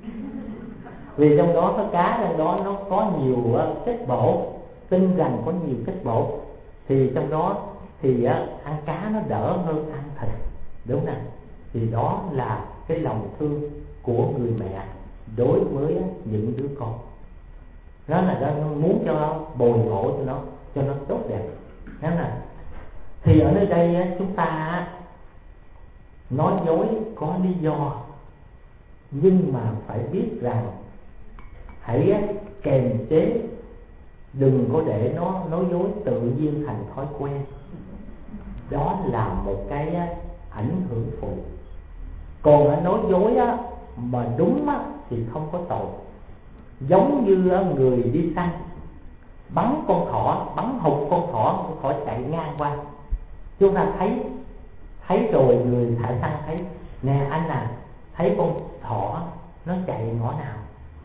Vì trong đó có cá, trong đó nó có nhiều uh, chất bổ, tin rằng có nhiều chất bổ, thì trong đó thì uh, ăn cá nó đỡ hơn ăn thịt, đúng không? Thì đó là cái lòng thương của người mẹ đối với uh, những đứa con. Đó là nó muốn cho nó bồi bổ cho nó, cho nó tốt đẹp. Đó là thì ở nơi đây uh, chúng ta uh, nói dối có lý do, nhưng mà phải biết rằng hãy kềm chế, đừng có để nó nói dối tự nhiên thành thói quen. Đó là một cái ảnh hưởng phụ. Còn ở nói dối á, mà đúng á, thì không có tội. Giống như người đi săn bắn con thỏ, bắn hụt con thỏ, con thỏ chạy ngang qua. Chúng ta thấy thấy rồi, người thả săn thấy, nè anh à, thấy con thỏ nó chạy ngõ nào?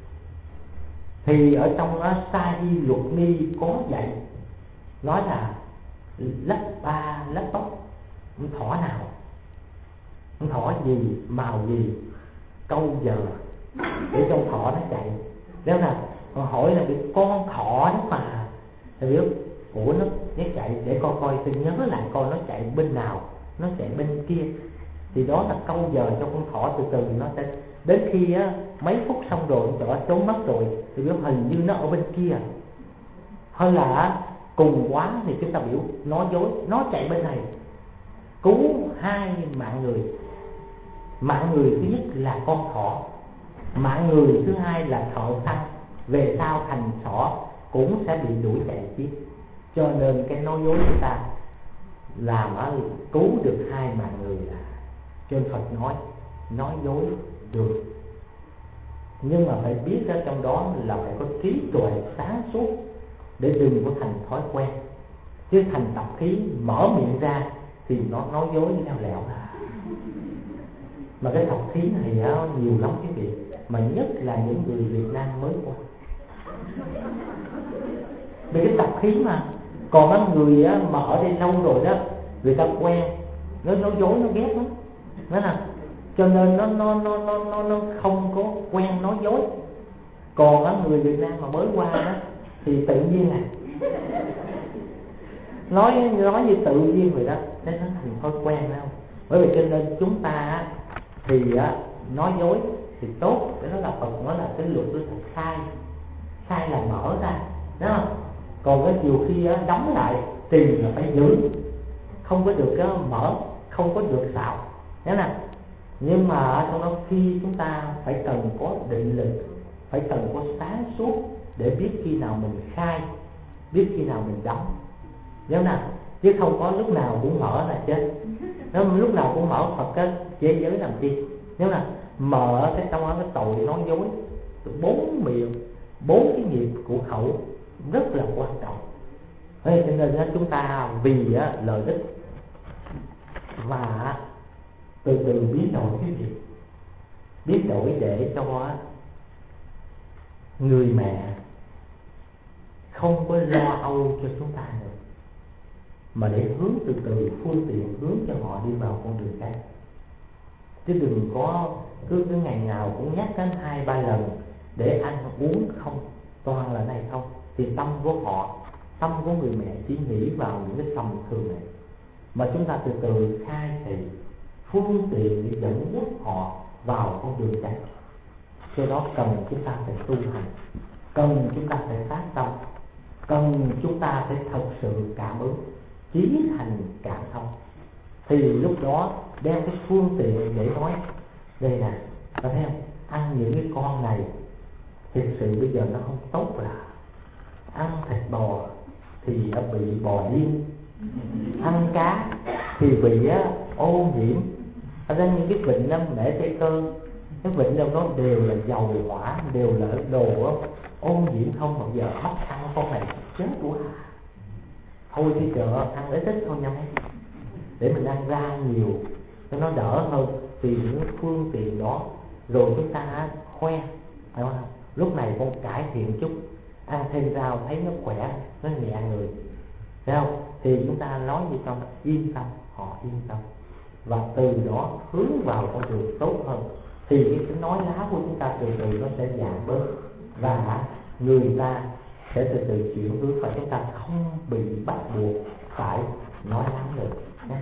Thì ở trong đó Sa Di Luật Ni có dạy, nói là lấp ba lấp bóc, con thỏ nào, con thỏ gì, màu gì, câu giờ để trong thỏ nó chạy. Đó là còn hỏi là con thỏ đó mà, thì biết ủa nó nó chạy để coi coi, tôi nhớ lại coi nó chạy bên nào, nó chạy bên kia. Thì đó là câu giờ cho con thỏ, từ từ nó sẽ đến khi á, mấy phút xong rồi con thỏ trốn mất rồi thì biết hình như nó ở bên kia. Hơn là cùng quá thì chúng ta biểu nói dối, nó chạy bên này, cứu hai mạng người. Mạng người thứ nhất là con thỏ, mạng người thứ hai là thợ săn, về sau thành thỏ cũng sẽ bị đuổi chạy chết. Cho nên cái nói dối của ta làm ở cứu được hai mạng người. Là cho nên Phật nói nói dối được, nhưng mà phải biết ở trong đó là phải có trí tuệ sáng suốt để đừng có thành thói quen. Chứ thành tập khí mở miệng ra thì nó nói dối leo lẻo. Mà cái tập khí này đó, nhiều lắm quý vị, mà nhất là những người Việt Nam mới qua. Vì cái tập khí mà, còn á người á, mà ở đây lâu rồi đó, người ta quen nó nói dối, nó ghét lắm. Đó là cho nên nó nó nó nó nó nó không có quen nói dối. Còn á người Việt Nam mà mới qua đó thì tự nhiên là nói nói như tự nhiên vậy đó, nên nó thành thói quen đó. Bởi vì cho nên chúng ta thì á, nói dối thì tốt, cái đó là Phật nói là cái luật nó thật sai, sai là mở ra, đúng không? Còn cái nhiều khi á, đóng lại thì là phải giữ, không có được á, mở, không có được xạo, thế nào? Nhưng mà trong đó khi chúng ta phải cần có định lực, phải cần có sáng suốt để biết khi nào mình khai, biết khi nào mình đóng, nhớ nào? Chứ không có lúc nào cũng mở là chết. Nếu lúc nào cũng mở Phật cái chế giới làm chi? Nếu là mở cái trong đó cái tội nói dối, bốn miệng, bốn cái nghiệp của khẩu rất là quan trọng. Thế cho nên chúng ta vì lợi ích mà từ từ biến đổi cái việc, biến đổi để cho người mẹ không có lo âu cho chúng ta nữa, mà để hướng từ từ phương tiện hướng cho họ đi vào con đường khác. Chứ đừng có cứ cứ ngày nào cũng nhắc đến hai ba lần để ăn uống không, toàn là này không, thì tâm của họ, tâm của người mẹ chỉ nghĩ vào những cái tầm thường này. mà chúng ta từ từ khai thị phương tiện để dẫn dắt họ vào con đường chạy. Cho đó cần chúng ta phải tu hành, cần chúng ta phải phát tâm, cần chúng ta phải thật sự cảm ứng, chí thành cảm thông. Thì lúc đó đem cái phương tiện để nói đây nè, có thấy không? Ăn những cái con này thực sự bây giờ nó không tốt, là ăn thịt bò thì nó bị bò điên, ăn cá thì bị á, ô nhiễm. Ở đây những cái bệnh năm mễ tây cơ, cái bệnh đâu đó đều là dầu hỏa, đều là đồ á, ô nhiễm không bao giờ bắt ăn con này chết quá. Thôi đi chợ ăn ít ít thôi nha mấy, để mình ăn rau nhiều cho nó đỡ hơn. Vì những phương tiện đó rồi chúng ta khoe, phải không? Lúc này con cải thiện chút, ăn thêm rau thấy nó khỏe, nó nhẹ người, thấy không? Thì chúng ta nói gì cho yên tâm, họ yên tâm, và từ đó hướng vào con đường tốt hơn. Thì cái, cái nói láo của chúng ta từ từ nó sẽ giảm bớt, và người ta sẽ từ từ chuyển hướng, và chúng ta không bị bắt buộc phải nói láo được.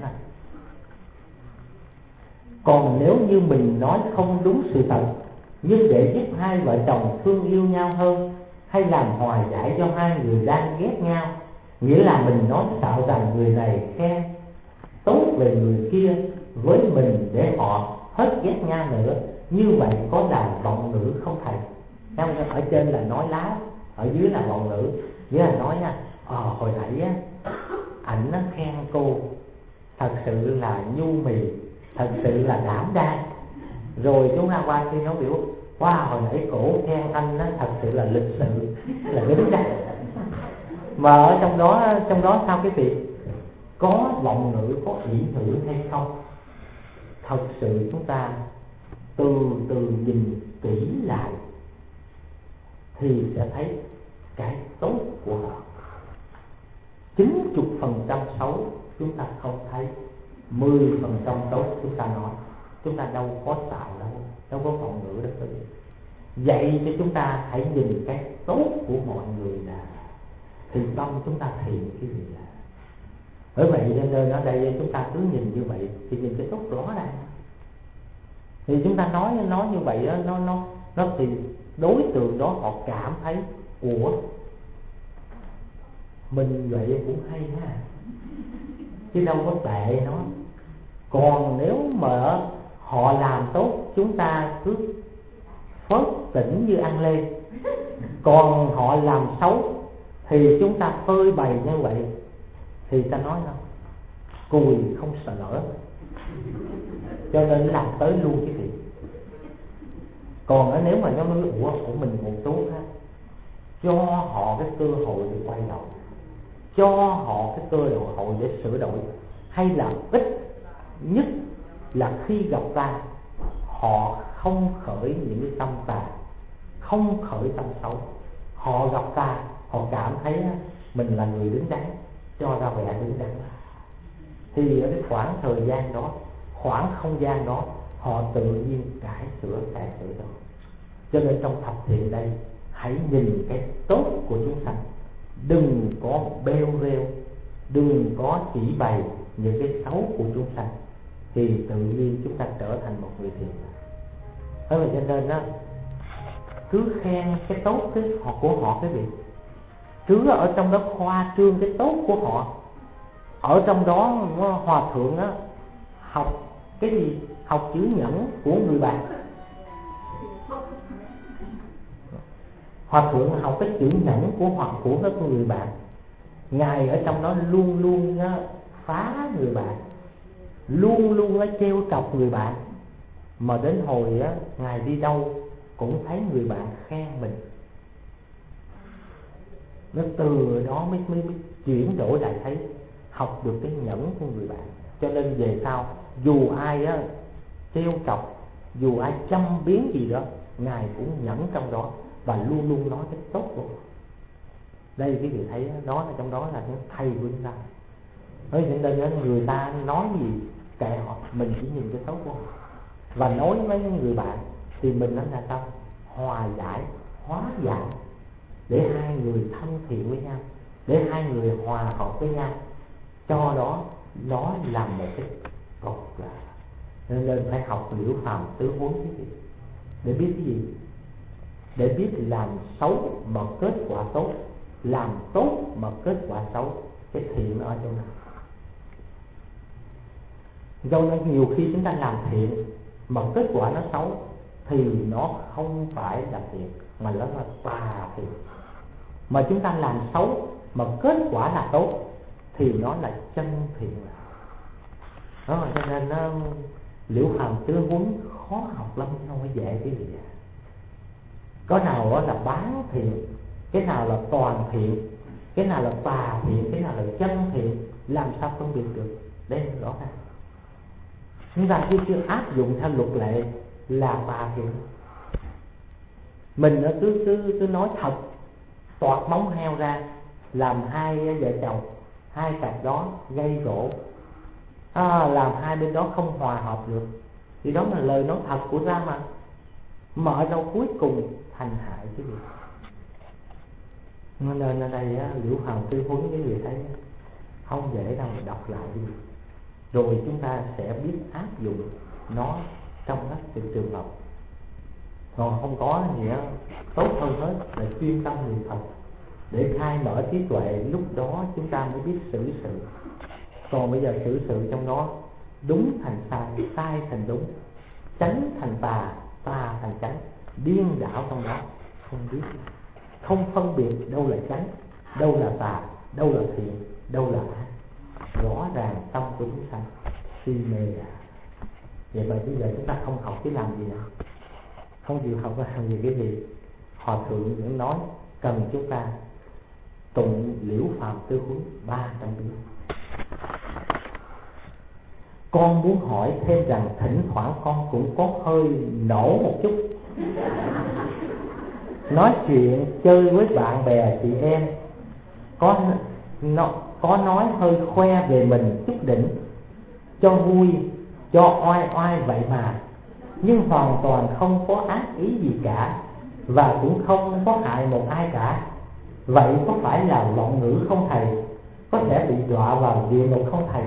Còn nếu như mình nói không đúng sự thật, nhưng để giúp hai vợ chồng thương yêu nhau hơn, hay làm hòa giải cho hai người đang ghét nhau, nghĩa là mình nói xạo rằng người này khen tốt về người kia với mình để họ hết ghét nhau nữa, như vậy có làm vọng ngữ không thầy? Ở trên là nói láo, ở dưới là vọng ngữ. Nghĩa là nói nha, ờ hồi nãy á ảnh nó khen cô thật sự là nhu mì, thật sự là đảm đang. Rồi chúng ta qua khi nó biểu wow, hồi nãy cổ khen anh nó thật sự là lịch sự, là đứng đắn. Mà ở trong đó trong đó sao cái việc có vọng ngữ, có ý hưởng hay không? Thật sự chúng ta từ từ nhìn kỹ lại thì sẽ thấy cái tốt của họ. Chín chục phần trăm xấu chúng ta không thấy, mười phần trăm tốt chúng ta nói. Chúng ta đâu có xạo đâu, đâu có vọng ngữ đâu. Vậy cho chúng ta hãy nhìn cái tốt của mọi người là thì tâm chúng ta thiện cái gì là. Bởi vậy cho nên ở đây chúng ta cứ nhìn như vậy thì nhìn cái tốt đó ra. Thì chúng ta nói nói như vậy đó, nó nó nó thì đối tượng đó họ cảm thấy của mình vậy cũng hay ha, chứ đâu có tệ nó. Còn nếu mà họ làm tốt chúng ta cứ phớt tỉnh như ăn lê, còn họ làm xấu thì chúng ta phơi bày như vậy thì ta nói đâu cùi không sợ lỡ, cho nên làm tới luôn cái việc. Còn nếu mà nó nói ủa của mình một tốt ha, cho họ cái cơ hội để quay đầu, cho họ cái cơ hội để sửa đổi, hay là ít nhất là khi gặp ta họ không khởi những cái tâm tà, không khởi tâm xấu. Họ gặp ta họ cảm thấy mình là người đứng đắn, cho ra vẻ đứng đắn. Thì ở cái khoảng thời gian đó, khoảng không gian đó, họ tự nhiên cải sửa cải sửa rồi. Cho nên trong thập thiện đây, hãy nhìn cái tốt của chúng sanh, đừng có bêu rêu, đừng có chỉ bày những cái xấu của chúng sanh, thì tự nhiên chúng ta trở thành một người thiện. Thế mà cho nên đó, cứ khen cái tốt cái họ của họ cái việc, cứ ở trong đó khoa trương cái tốt của họ. Ở trong đó hòa thượng á học cái gì? Học chữ nhẫn của người bạn. Hòa thượng học cái chữ nhẫn của họ của các người bạn. Ngài ở trong đó luôn luôn á, phá người bạn, luôn luôn á, trêu chọc người bạn. Mà đến hồi á, Ngài đi đâu cũng thấy người bạn khen mình. Nó từ đó mới, mới, mới chuyển đổi lại thấy học được cái nhẫn của người bạn. Cho nên về sau dù ai á trêu chọc, dù ai châm biếm gì đó, Ngài cũng nhẫn trong đó và luôn luôn nói cái tốt của họ. Đây cái vị thấy đó là trong đó là cái thầy của chúng ta. Nói cho nên người ta nói gì kệ họ, mình chỉ nhìn cái tốt của họ. Và nói với người bạn thì mình nói là sao? Hòa giải, hóa giải, để hai người thân thiện với nhau, để hai người hòa hợp với nhau. Cho đó nó là một cái cột là nên, nên phải học Liễu Phàm tứ huấn cái gì để biết cái gì, để biết làm xấu mà kết quả tốt, làm tốt mà kết quả xấu. Cái thiện ở chỗ nào? Do nó nhiều khi chúng ta làm thiện mà kết quả nó xấu thì nó không phải là thiện mà nó là tà thiện. Mà chúng ta làm xấu mà kết quả là tốt thì nó là chân thiện. Đó, cho nên nó Liễu Phàm tứ huấn khó học lắm, không phải dễ cái gì vậy. Có nào đó là bán thiện, cái nào là toàn thiện, cái nào là tà thiện, cái nào là chân thiện, làm sao phân biệt được? Đây là rõ ràng. Chúng ta khi chưa áp dụng theo luật lệ là tà thiện. Mình nó cứ cứ cứ nói thật, toạc móng heo ra, làm hai vợ chồng, hai cặp đó gây gỗ, à, làm hai bên đó không hòa hợp được, thì đó là lời nói thật của ra mà. Mà ở đâu cuối cùng thành hại chứ gì. Nên ở đây á, Liễu Phàm tư huấn cái gì thấy không dễ đâu, mà đọc lại đi, rồi chúng ta sẽ biết áp dụng nó trong các trường hợp. Còn không có gì á, tốt hơn hết là chuyên tâm niệm Phật để khai mở trí tuệ, lúc đó chúng ta mới biết xử sự. Còn bây giờ xử sự trong đó đúng thành sai, sai thành đúng, chánh thành tà, tà thành chánh, điên đảo trong đó, không biết, không phân biệt đâu là chánh, đâu là tà, đâu là thiện, đâu là ác. Rõ ràng tâm của chúng sanh si mê à. Vậy mà bây giờ chúng ta không học chứ làm gì nữa, không chịu học làm gì cái gì. Hòa thượng vẫn nói cần chúng ta tụng Liễu Phàm tư huấn ba trăm biến. Con muốn hỏi thêm rằng thỉnh thoảng con cũng có hơi nổ một chút, nói chuyện chơi với bạn bè chị em, có nó có nói hơi khoe về mình chút đỉnh, cho vui, cho oai oai vậy mà, nhưng hoàn toàn không có ác ý gì cả, và cũng không có hại một ai cả. Vậy có phải là vọng ngữ không thầy? Có thể bị đọa vào địa ngục không thầy?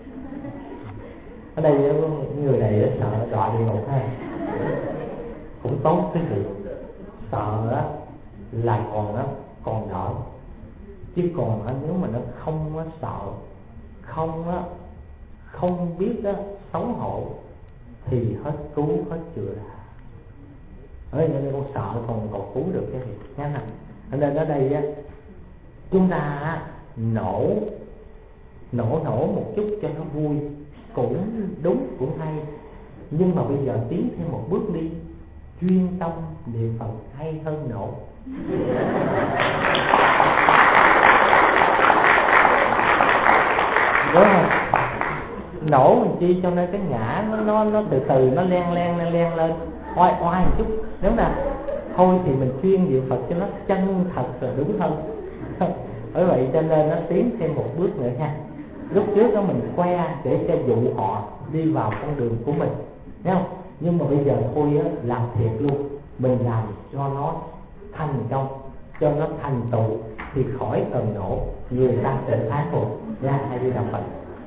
Ở đây người này sợ đọa địa ngục ha, cũng tốt cái gì. Sợ đó là còn đó còn đỡ, chứ còn nếu mà nó không có sợ, không á, không biết đó, xấu hổ thì hết cứu hết chữa ra. Ở đây nên con sợ còn còn cứu được cái gì nhá nè. Ở nên ở đây á, chúng ta á, nổ nổ nổ một chút cho nó vui cũng đúng, cũng hay. Nhưng mà bây giờ tiến thêm một bước đi, chuyên tâm niệm Phật hay hơn nổ. Đúng không? Nổ mình chi cho nên cái ngã nó nó nó từ từ nó len len len len lên, oai oai một chút. Nếu là thôi thì mình chuyên niệm Phật cho nó chân thật là đúng hơn. Bởi vậy cho nên nó tiến thêm một bước nữa nha. Lúc trước đó mình khoe để cho dụ họ đi vào con đường của mình, thấy không? Nhưng mà bây giờ thôi á, làm thiệt luôn, mình làm cho nó thành công, cho nó thành tựu thì khỏi cần nổ, người ta tự ái phục nha. Hay đi đọc Phật.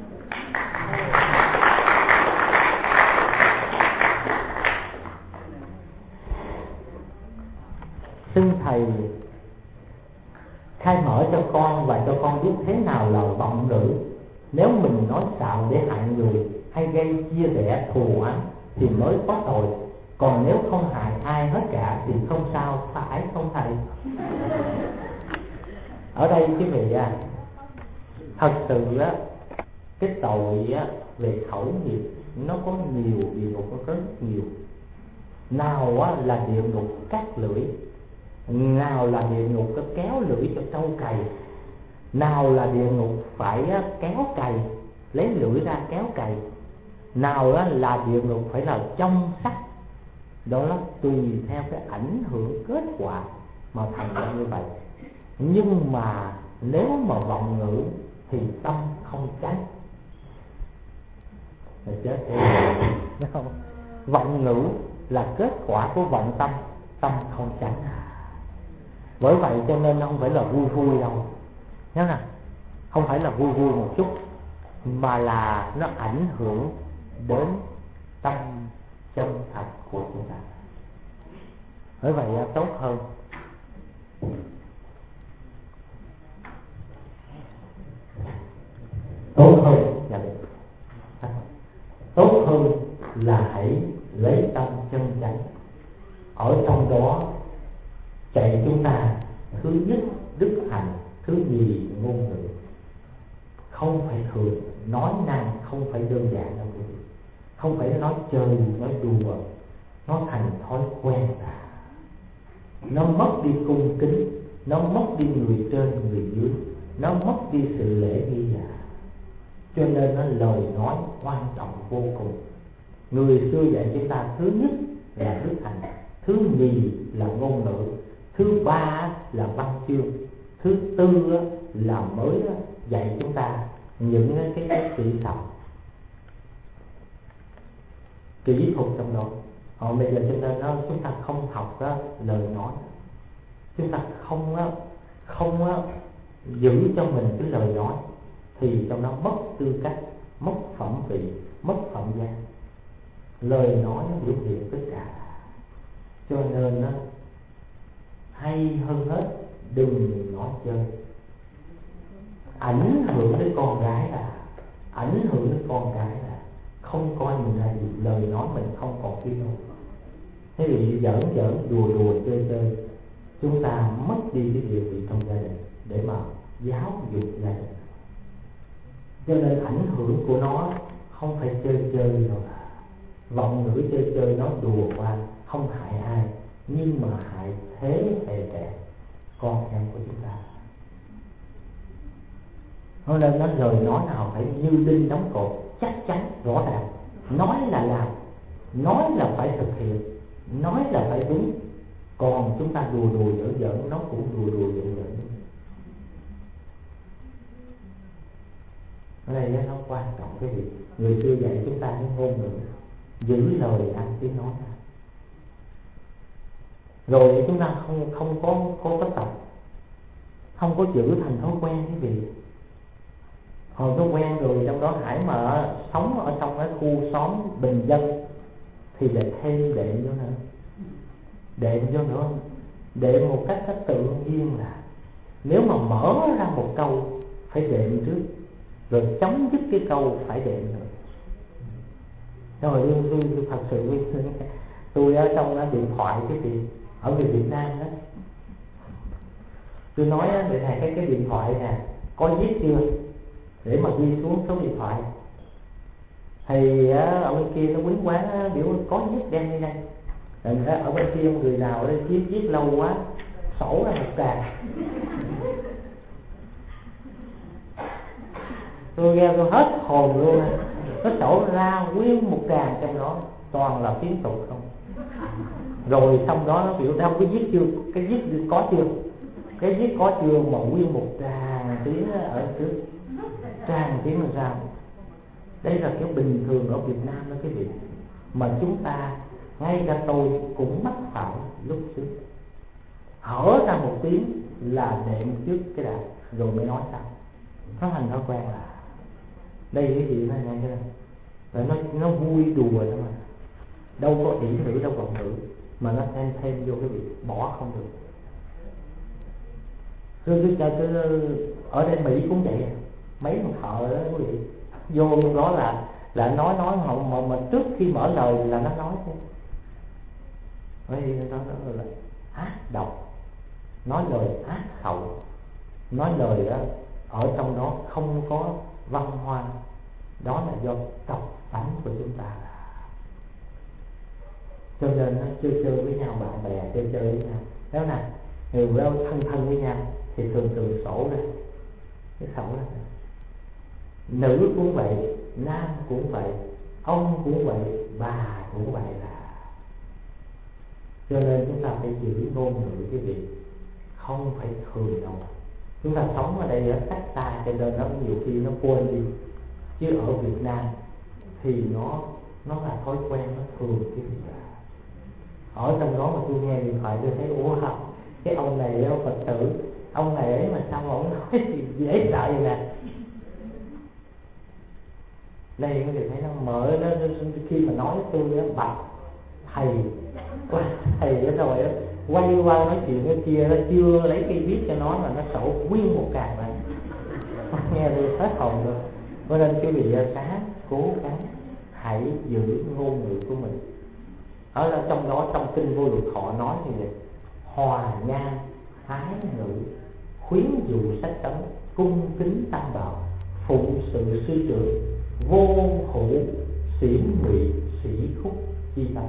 Xin thầy khai mở cho con và cho con biết thế nào là vọng ngữ. Nếu mình nói xạo để hại người hay gây chia rẽ thù oán thì mới có tội, còn nếu không hại ai hết cả thì không sao, phải không thầy? Ở đây quý vị à, thật sự á, cái tội á, về khẩu nghiệp nó có nhiều, địa ngục nó rất nhiều. Nào á, là địa ngục cắt lưỡi, nào là địa ngục có kéo lưỡi cho trâu cày, nào là địa ngục phải kéo cày, lấy lưỡi ra kéo cày, nào là địa ngục phải là trong sắt. Đó là tùy theo cái ảnh hưởng kết quả mà thành ra như vậy. Nhưng mà nếu mà vọng ngữ thì tâm không tránh là chết không? Vọng ngữ là kết quả của vọng tâm, tâm không tránh. Bởi vậy cho nên không phải là vui vui đâu, nhớ nè, không phải là vui vui một chút. mà là nó ảnh hưởng đến tâm chân thật của chúng ta. Bởi vậy tốt hơn tốt hơn là tốt hơn là hãy lấy tâm chân chánh. Ở trong đó chạy chúng ta thứ nhất đức hạnh, thứ nhì ngôn ngữ. Không phải thường nói năng, không phải đơn giản đâu quý vị. Không phải nói chơi, nói đùa, nó thành thói quen à. Nó mất đi cung kính, nó mất đi người trên người dưới, nó mất đi sự lễ nghi à. Cho nên nó lời nói quan trọng vô cùng. Người xưa dạy chúng ta thứ nhất là đức hạnh, thứ nhì là ngôn ngữ, thứ ba là văn chương, thứ tư là mới dạy chúng ta những cái cái kỹ thuật kỹ thuật trong đó. Họ bây giờ cho nên nó chúng ta không học đó, lời nói, chúng ta không á không á giữ cho mình cái lời nói thì trong đó mất tư cách, mất phẩm vị, mất phẩm giá. Lời nói nó biểu hiện tất cả. Cho nên nó hay hơn hết đừng nói chơi. Ảnh hưởng đến con gái là ảnh hưởng đến con gái là không coi mình là gì, lời nói mình không còn tiếng nói. Thế thì giỡn giỡn đùa đùa chơi chơi, chúng ta mất đi cái địa vị trong gia đình để mà giáo dục gia đình. Cho nên ảnh hưởng của nó không phải chơi chơi đâu. Vọng ngữ chơi chơi nói đùa qua không hại ai, nhưng mà hại thế hệ trẻ con em của chúng ta. Cho nên nó lời nói nào phải như đinh đóng cột, chắc chắn rõ ràng. Nói là làm, nói là phải thực hiện, nói là phải đúng. Còn chúng ta đùa đùa giỡn giỡn, nó cũng đùa đùa giỡn giỡn. Ở đây nó quan trọng cái việc người xưa dạy chúng ta cái ngôn ngữ, giữ lời ăn tiếng nói. Rồi chúng ta không không có có có tập, không có giữ thành thói quen cái việc. Hồi có quen rồi trong đó Hải mà sống ở trong cái khu xóm bình dân thì lại thêm đệm vô nữa, đệm vô nữa, đệm một cách tự nhiên là nếu mà mở ra một câu phải đệm trước, rồi chấm dứt cái câu phải đệm nữa. Rồi tôi, tôi, tôi thật sự tôi ở trong điện thoại cái gì ở người Việt Nam đó, tôi nói để này cái cái điện thoại nè có viết chưa để mà ghi xuống số điện thoại. Thì ở bên kia nó quýnh quán biểu có viết đem đi đây. Rồi ở bên kia người nào đó viết viết lâu quá sổ ra một tràng. Tôi nghe tôi hết hồn luôn. Nó sổ ra nguyên một tràng trong đó toàn là tiếng tục không. Rồi xong đó nó biểu đâu cái viết chưa, cái viết có chưa, cái viết có chưa mà nguyên một tràng tiếng ở trước, tràng tiếng làm sao. Đây là kiểu bình thường ở Việt Nam đó cái việc mà chúng ta, ngay cả tôi cũng mắc phải lúc trước. Hở ra một tiếng là đệm trước cái đà rồi mới nói sao. Nó thành thói quen là đây cái gì này này kia, rồi nó nó vui đùa thôi mà, đâu có ỷ ngữ đâu còn ngữ mà nó thêm thêm vô cái việc bỏ không được. Cứ cứ cứ ở đây Mỹ cũng vậy, mấy con thợ đó quý vị vô đó là là nói nói mà, mà, mà trước khi mở lời là nó nói chứ. Bởi vì nó nói là ác độc, nói lời ác khẩu, nói lời đó, ở trong đó không có văn hoa. Đó là do tộc tánh của chúng ta. Cho nên nó chơi chơi với nhau, bạn bè chơi chơi với nhau, nếu nào người đâu thân thân với nhau thì thường thường sổ ra cái sổ ra. Nữ cũng vậy, nam cũng vậy, ông cũng vậy, bà cũng vậy là. Cho nên chúng ta phải giữ ngôn ngữ cái việc không phải thường đâu. Chúng ta sống ở đây ở cách xa cho nên nó nhiều khi nó quên đi. Chứ ở Việt Nam thì nó nó là thói quen, nó thường cái việc là. Ở trong đó mà tôi nghe điện thoại tôi thấy ủa cái ông này ông Phật tử, ông này ấy mà sao mà ông nói gì dễ sợ vậy nè. Đây quý vị thấy nó mở nó, khi mà nói tôi á, bạch thầy thầy đó rồi á, quay qua nói chuyện cái kia, nó chưa lấy cây viết cho nó là nó sổ nguyên một card lại. Nghe tôi hết hồn rồi. Cho nên quý vị sáng cố gắng hãy giữ ngôn ngữ của mình. Ở trong đó, trong kinh Vô Lượng Thọ nói như vậy: hòa nhan ái ngữ, khuyến dụ sách tấn, cung kính tam bảo, phụng sự sư trưởng, vô hữu xỉn ngụy sĩ khúc chi tâm.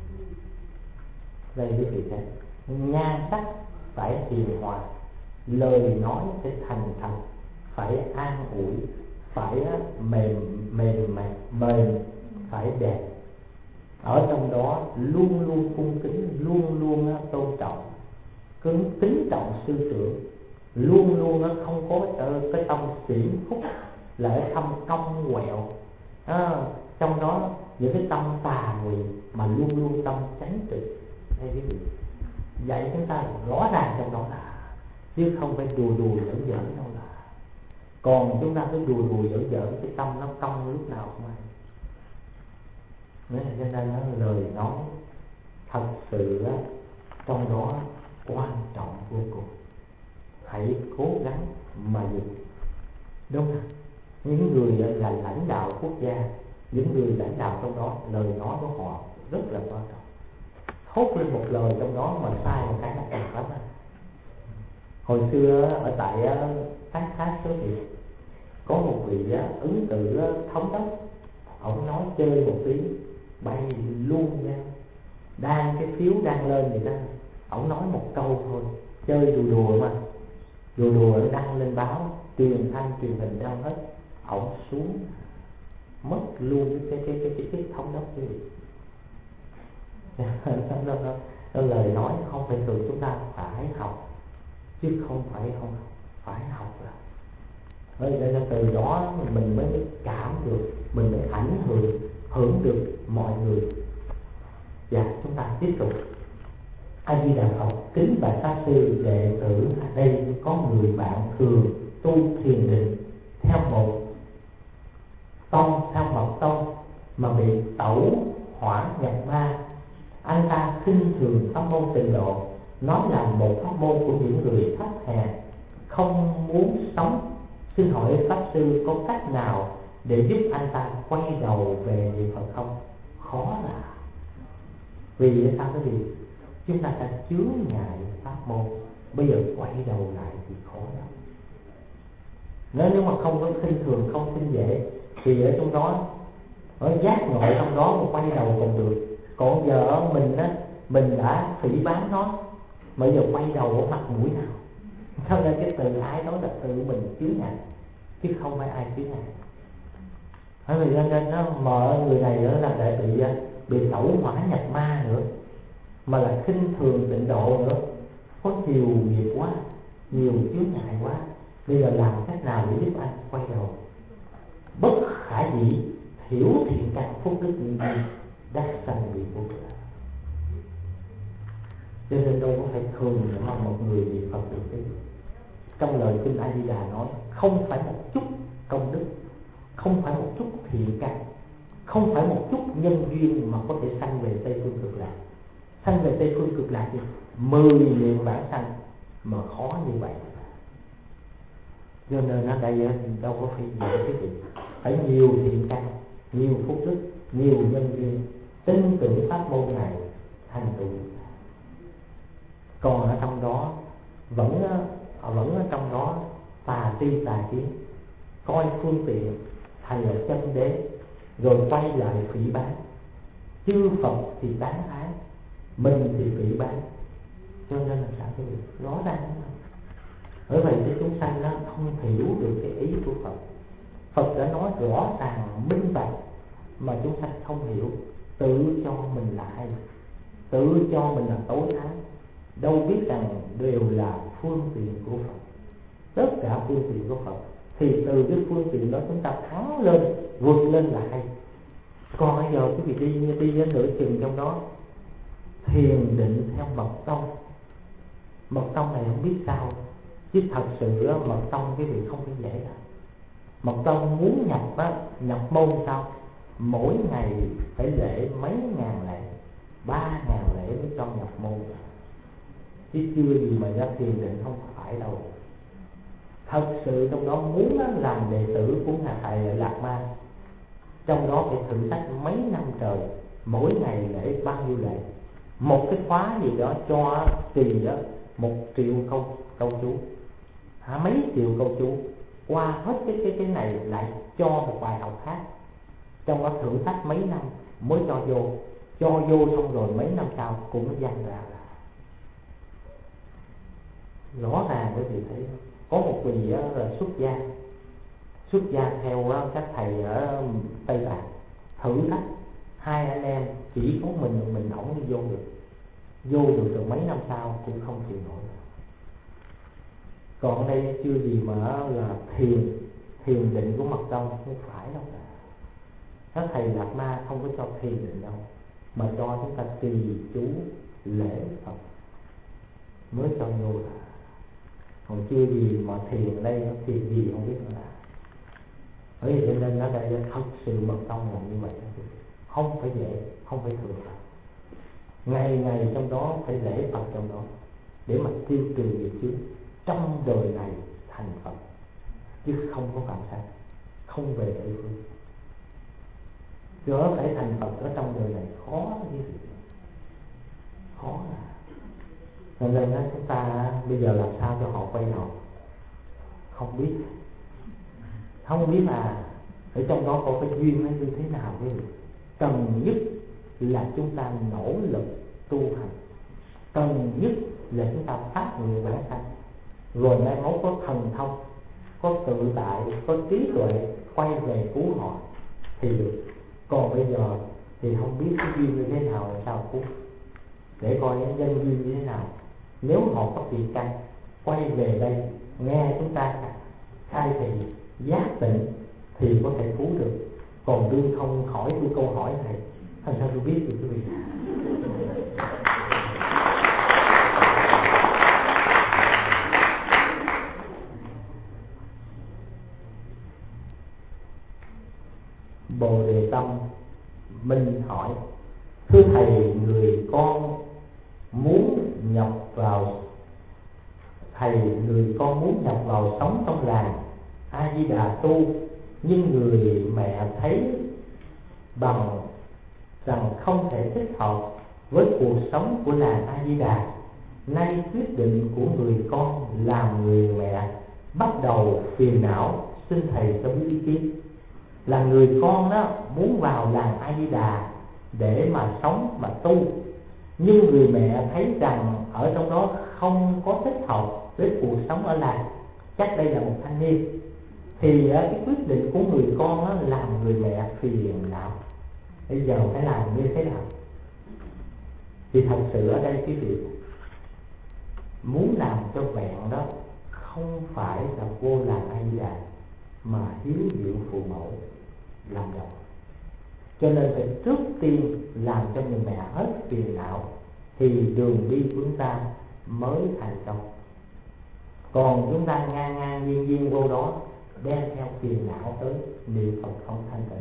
Đây quý vị thấy, nhan sắc phải hiền hòa, lời nói phải thành thật, phải an ủi, phải mềm mềm mềm mềm, phải đẹp. Ở trong đó luôn luôn cung kính, luôn luôn tôn trọng, kính kính trọng sư trưởng, luôn luôn không có cái tâm xỉn khúc, là cái tâm cong quẹo. À, trong đó những cái tâm tà ngụy mà luôn luôn tâm tránh trực. Đây quý vị, dạy chúng ta rõ ràng trong đó là, chứ không phải đùa đùa giỡn giỡn đâu là. Còn chúng ta cứ đùa đùa giỡn giỡn, cái tâm nó cong lúc nào không ai. Nên cho nên nó lời nói thật sự á, trong đó quan trọng vô cùng. Hãy cố gắng mà dùng. Đúng không? Những người là lãnh đạo quốc gia, những người lãnh đạo trong đó, lời nói của họ rất là quan trọng. Thốt lên một lời trong đó mà sai một cái là càng lắm. Hồi xưa ở tại Tác Thái Số Việt, có một vị ứng cử thống đốc, ông nói chơi một tí bay luôn nha, đang cái phiếu đang lên vậy đó, ông nói một câu thôi, chơi đùa đùa mà, đùa đùa nó đăng lên báo, truyền thanh truyền hình đâu hết, ông xuống mất luôn cái cái cái cái chức thống đốc kia. nó, nó, nó lời nói không phải từ chúng ta phải học, chứ không phải không học, phải học là bởi vậy, từ đó mình mới cảm được, mình mới ảnh hưởng hưởng được mọi người. Và chúng ta tiếp tục. A Di Đà Phật. Kính bạch pháp sư, đệ tử ở đây có người bạn thường tu thiền định theo một tông, theo mật tông mà bị tẩu hỏa nhập ma. Anh ta khinh thường pháp môn Tịnh Độ, nói là một pháp môn của những người thấp hèn, không muốn sống. Xin hỏi pháp sư có cách nào để giúp anh ta quay đầu về niệm Phật không? Khó là vì sao? Cái gì chúng ta đã chướng ngại pháp môn, bây giờ quay đầu lại thì khó lắm. Nếu nếu mà không có khinh thường, không khinh dễ, thì ở trong đó, ở giác ngộ trong đó mà quay đầu còn được. Còn giờ mình á, mình đã phỉ báng nó, mà giờ quay đầu ở mặt mũi nào? Cho nên cái từ ái đó là tự mình chướng ngại, chứ không phải ai chướng ngại. Bởi vì nên nó mở người này nữa là để bị bị tẩu hỏa nhập ma nữa, mà là khinh thường Tịnh Độ nữa, có nhiều nghiệp quá, nhiều chướng ngại quá. Bây giờ làm cách nào để giúp anh quay đầu? Bất khả dĩ thiểu thiện căn phúc đức như gì đắc sanh bị vô trợ. Cho nên đâu có phải thường mà một người niệm Phật được cái gì. Trong lời kinh A Di Đà nói, không phải một chút công đức, không phải một chút thiện căn, không phải một chút nhân duyên mà có thể sanh về Tây Phương Cực Lạc. Sanh về Tây Phương Cực Lạc thì mười niệm bản sanh mà khó như vậy. Cho nên ở đây đâu có phải nhiều cái gì, phải nhiều thiện căn, nhiều phúc đức, nhiều nhân duyên, tin tưởng pháp môn này thành tựu. Còn ở trong đó vẫn vẫn ở trong đó tà tri tà kiến, coi phương tiện thầy là chân đế, rồi quay lại phỉ báng. Chư Phật thì tán thán, mình thì phỉ báng. Cho nên là sao cái việc rõ ràng lắm. Bởi vậy cái chúng sanh nó không hiểu được cái ý của Phật. Phật đã nói rõ ràng minh bạch mà chúng sanh không hiểu, tự cho mình là hay, tự cho mình là tối thắng, đâu biết rằng đều là phương tiện của Phật. Tất cả phương tiện của Phật thì từ cái phương tiện đó chúng ta thắng lên, vượt lên là hay. Còn bây giờ quý vị đi đi đến nửa chừng trong đó thiền định theo mật tông. Mật tông này không biết sao, chứ thật sự mật tông cái việc không có dễ đâu. Mật tông muốn nhập á, nhập môn sao? Mỗi ngày phải lễ mấy ngàn lễ, ba ngàn lễ mới cho nhập môn, chứ chưa gì mà ra thiền định, không phải đâu. Thật sự trong đó muốn làm đệ tử của ngài thầy Đạt Ma, trong đó phải thử thách mấy năm trời, mỗi ngày lễ bao nhiêu lễ. Một cái khóa gì đó cho trì đó một triệu câu câu chú, hả, mấy triệu câu chú, qua hết cái cái cái này lại cho một bài học khác, trong đó thử thách mấy năm mới cho vô. Cho vô xong rồi mấy năm sau cũng dăng ra là rõ ràng. Quý vị thấy có một vị đó là xuất gia, xuất gia theo các thầy ở Tây Tạng, thử thách hai anh em chỉ có mình mình ổng đi vô được, vô được rồi mấy năm sau cũng không chịu nổi. Còn đây chưa gì mà là thiền thiền định của mật tông, không phải đâu. Các thầy Đạt Ma không có cho thiền định đâu, mà cho chúng ta trì chú lễ Phật mới cho vô. Còn chưa gì mà thiền ở đây, nó thiền gì không biết nữa. Bởi vì cho nên ở đây thật sự mật tông là như vậy, không phải dễ, không phải thường. Ngày ngày trong đó phải lễ Phật trong đó, để mà tiêu trừ nghiệp chướng trong đời này thành Phật, chứ không có phạm sai, không về địa phương. Chớ phải thành Phật ở trong đời này khó như vậy, khó là. Nên nên đó, chúng ta bây giờ làm sao cho họ quay đầu, không biết, không biết là ở trong đó có cái duyên nó như thế nào. Với cần nhất là chúng ta nỗ lực tu hành, cần nhất là chúng ta phát nguyện vãng sanh, rồi mai mốt có thần thông, có tự tại, có trí tuệ quay về cứu họ thì được. Còn bây giờ thì không biết cái duyên như thế nào, làm sao cứu, để coi nhân duyên như thế nào. Nếu họ có thiện căn quay về đây nghe chúng ta khai thị giác tỉnh thì có thể cứu được. Còn đương không hỏi tôi câu hỏi này, làm sao tôi biết được cái việc này? Bồ Đề Tâm Minh hỏi: thưa thầy, người con muốn nhập vào thầy người con muốn nhập vào sống trong làng A Di Đà tu, nhưng người mẹ thấy bằng rằng không thể thích hợp với cuộc sống của làng A Di Đà. Nay quyết định của người con làm người mẹ bắt đầu phiền não, xin thầy cho biết ý kiến. Là người con đó muốn vào làng A Di Đà để mà sống mà tu, nhưng người mẹ thấy rằng ở trong đó không có thích hợp với cuộc sống ở làng, chắc đây là một thanh niên, thì cái quyết định của người con đó làm người mẹ phiền não. Bây giờ phải làm như thế nào? Thì thật sự ở đây cái việc muốn làm cho vẹn đó không phải là vô làng A Di Đà, mà hiếu diệu phụ mẫu làm đầu. Cho nên phải trước tiên làm cho người mẹ hết phiền não thì đường đi của chúng ta mới thành công. Còn chúng ta ngang ngang nhiên nhiên vô đó đem theo phiền não tới, niệm Phật không thanh tịnh.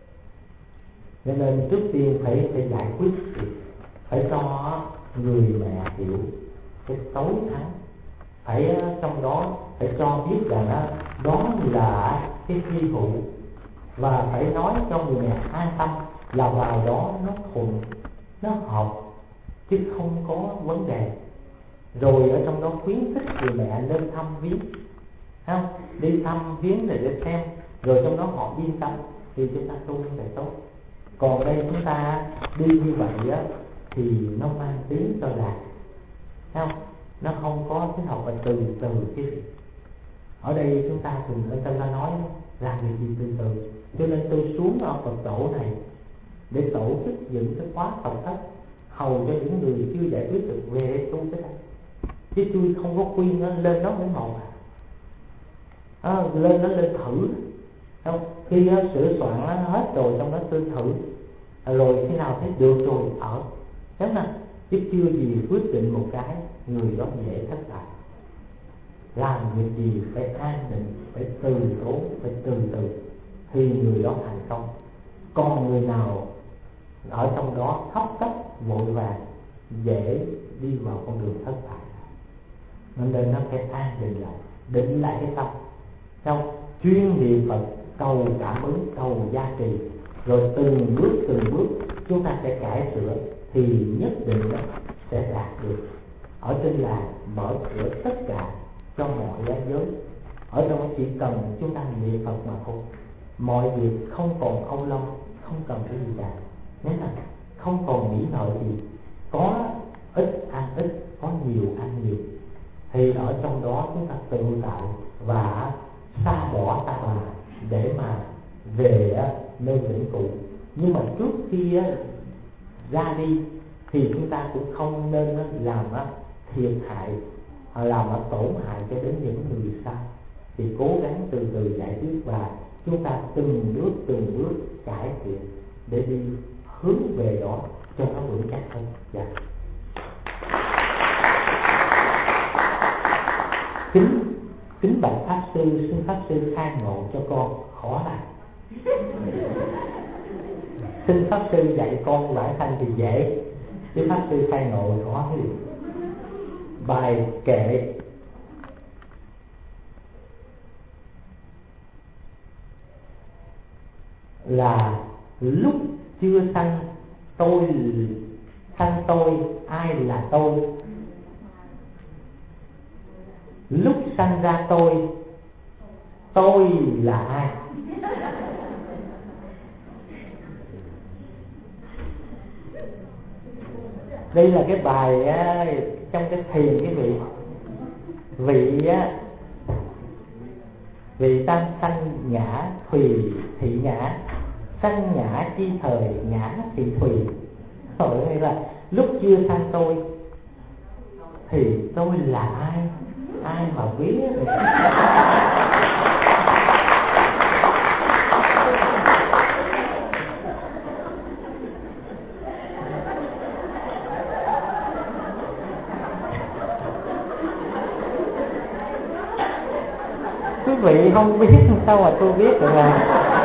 Cho nên trước tiên phải phải giải quyết, phải cho người mẹ hiểu cái tối thắng, phải trong đó phải cho biết rằng đó là cái thi hữu, và phải nói cho người mẹ an tâm là vào đó nó thuận, nó hợp, chứ không có vấn đề. Rồi ở trong đó khuyến khích người mẹ nên thăm viếng, không? Đi thăm viếng để xem, rồi trong đó họ yên tâm thì chúng ta tu sẽ tốt. Còn đây chúng ta đi như vậy á thì nó mang tiếng cho lạc, không? Nó không có cái học là từ từ cái gì. Ở đây chúng ta thường ở trong ta nói làm việc gì từ từ. Cho nên tôi xuống ở Phật tổ này để tổ chức những cái khóa Phật thất, hầu cho những người chưa giải quyết được về đây tu cái này. Chứ tôi không có khuyên nó lên đó để một à, lên nó lên thử, không? Khi nó sửa soạn nó hết rồi trong đó tôi thử, rồi khi nào thấy được rồi ở, đúng không? Chứ chưa gì quyết định một cái người đó dễ thất bại. làm việc gì phải an định, phải từ tốn, phải từ từ thì người đó thành công. Còn người nào ở trong đó hấp tấp vội vàng dễ đi vào con đường thất bại. Nên nó phải an định lại, định lại cái tâm, xong chuyên niệm Phật, cầu cảm ứng, cầu gia trì, rồi từng bước từng bước chúng ta sẽ cải sửa thì nhất định nó sẽ đạt được. Ở trên làng mở cửa tất cả cho mọi giới giới, ở đâu chỉ cần chúng ta niệm Phật mà thôi, mọi việc không còn âu lo, không cần cái gì cả, nhớ là không còn nghĩ ngợi gì, có ít ăn ít, có nhiều ăn nhiều, thì ở trong đó chúng ta tự tại và xa bỏ ta bà để mà về nơi vĩnh cửu. Nhưng mà trước khi ra đi thì chúng ta cũng không nên làm thiệt hại, làm tổn hại cho đến những người xa, thì cố gắng từ từ giải quyết và chúng ta từng bước từng bước cải thiện để đi hướng về đó cho nó vững chắc hơn. Dạ. Kính kính bạch pháp sư, xin pháp sư khai ngộ cho con. Khó là xin pháp sư dạy con bản thân thì dễ, chứ pháp sư khai ngộ khó thì. Bài kệ là lúc chưa sanh tôi, sanh tôi ai là tôi, lúc sanh ra tôi, tôi là ai. Đây là cái bài á, trong cái thiền cái vị vị á, vị tam sanh ngã thùy thị ngã, sanh ngã chi thời ngã thị thùy. Rồi đây là lúc chưa sanh tôi thì tôi là ai, ai mà biết. Quý vị không biết sao mà tôi biết được à.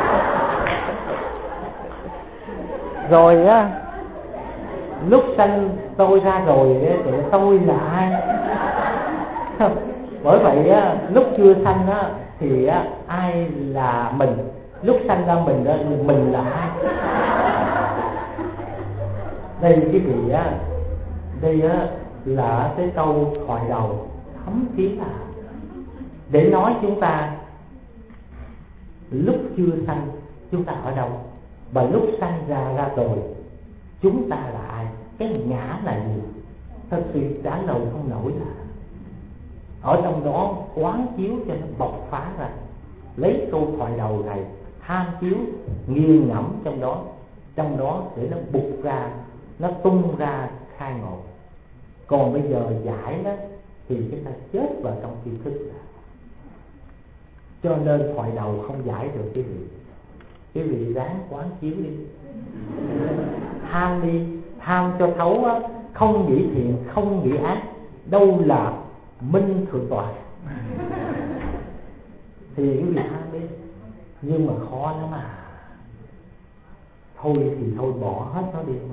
Rồi á, lúc sanh tôi ra rồi thì tôi là ai. Bởi vậy á, lúc chưa sanh á thì á, ai là mình, lúc sanh ra mình á, mình là ai. Đây cái vị á, đây á là cái câu thoại đầu thấm thía là để nói chúng ta lúc chưa sanh chúng ta ở đâu, và lúc sanh ra ra rồi chúng ta là ai, cái ngã là gì. Thật sự trả lời không nổi là ở trong đó quán chiếu cho nó bộc phá ra, lấy câu thoại đầu này tham chiếu nghiền ngẫm trong đó, trong đó để nó bục ra, nó tung ra khai ngộ. Còn bây giờ giải đó thì chúng ta chết vào trong tri thức là. Cho nên thoại đầu không giải được cái vị. Cái vị ráng quán chiếu đi, tham đi, tham cho thấu á, không nghĩ thiện, không nghĩ ác, đâu là minh thượng tọa. Thì cái vị tham đi, nhưng mà khó lắm mà. Thôi thì thôi bỏ hết nó đi,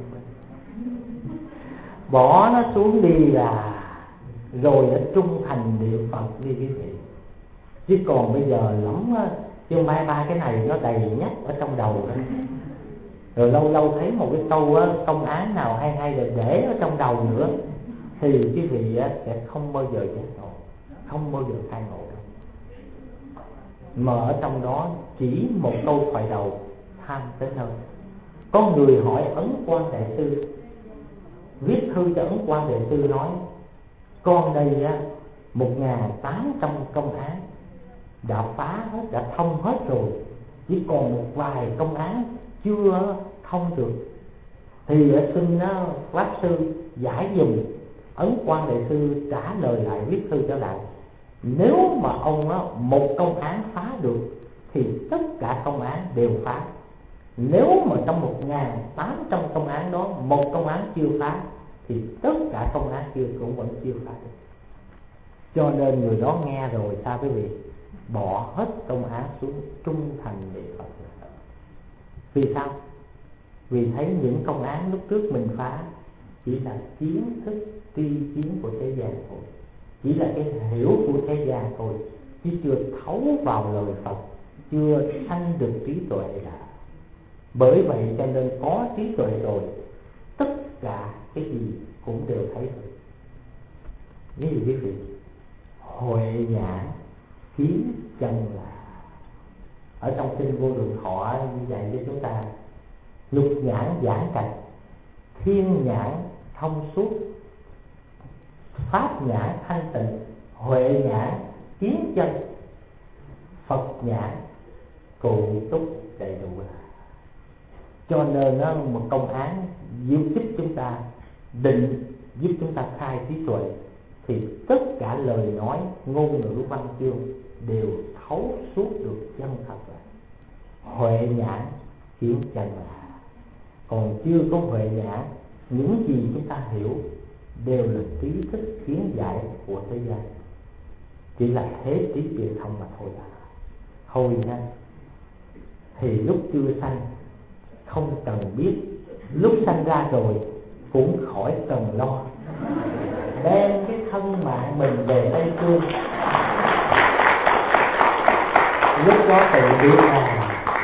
bỏ nó xuống đi là rồi nó trung thành niệm Phật đi quý vị. Chứ còn bây giờ lắm á, chứ mai ba cái này nó đầy nhắc ở trong đầu đó. Rồi lâu lâu thấy một cái câu á, công án nào hay hay là để ở trong đầu nữa thì quý vị á, sẽ không bao giờ giác ngộ, không bao giờ khai ngộ đâu. Mà ở trong đó chỉ một câu thoại đầu tham tới nơi. Có người hỏi Ấn Quang Đại Sư, viết thư cho Ấn Quang Đại Sư nói: con đây á, một ngàn tám trăm công án đã phá hết, đã thông hết rồi, chỉ còn một vài công án chưa thông được, thì xin pháp sư giải dùm. Ấn Quang Đại Sư trả lời lại, viết thư trở lại: nếu mà ông á, một công án phá được thì tất cả công án đều phá. Nếu mà trong một ngàn tám trăm công án đó một công án chưa phá thì tất cả công án kia cũng vẫn chưa phá được. Cho nên người đó nghe rồi sao quý vị? Bỏ hết công án xuống, trung thành niệm Phật. Vì sao? Vì thấy những công án lúc trước mình phá chỉ là kiến thức tri kiến của thế gian thôi, chỉ là cái hiểu của thế gian thôi, chứ chưa thấu vào lời Phật, chưa sanh được trí tuệ là. Bởi vậy cho nên có trí tuệ rồi, tất cả cái gì cũng đều thấy được. Ví dụ quý vị, huệ nhãn kiến chân là, ở trong kinh Vô Lượng Thọ dạy cho chúng ta: lục nhãn giảng trạch, thiên nhãn thông suốt, pháp nhãn thanh tịnh, huệ nhãn kiến chân, Phật nhãn cụ túc đầy đủ. Cho nên nó một công án giúp giúp chúng ta định, giúp chúng ta khai trí tuệ, thì tất cả lời nói, ngôn ngữ, văn chương đều thấu suốt được chân thật là huệ nhãn kiến chân là. Còn chưa có huệ nhãn, những gì chúng ta hiểu đều là trí thức kiến giải của thế gian, chỉ là thế trí truyền thông mà thôi à. Thôi nha, thì lúc chưa sanh không cần biết, lúc sanh ra rồi cũng khỏi cần lo, đem cái thân mạng mình về Tây Phương, lúc đó tự biết à.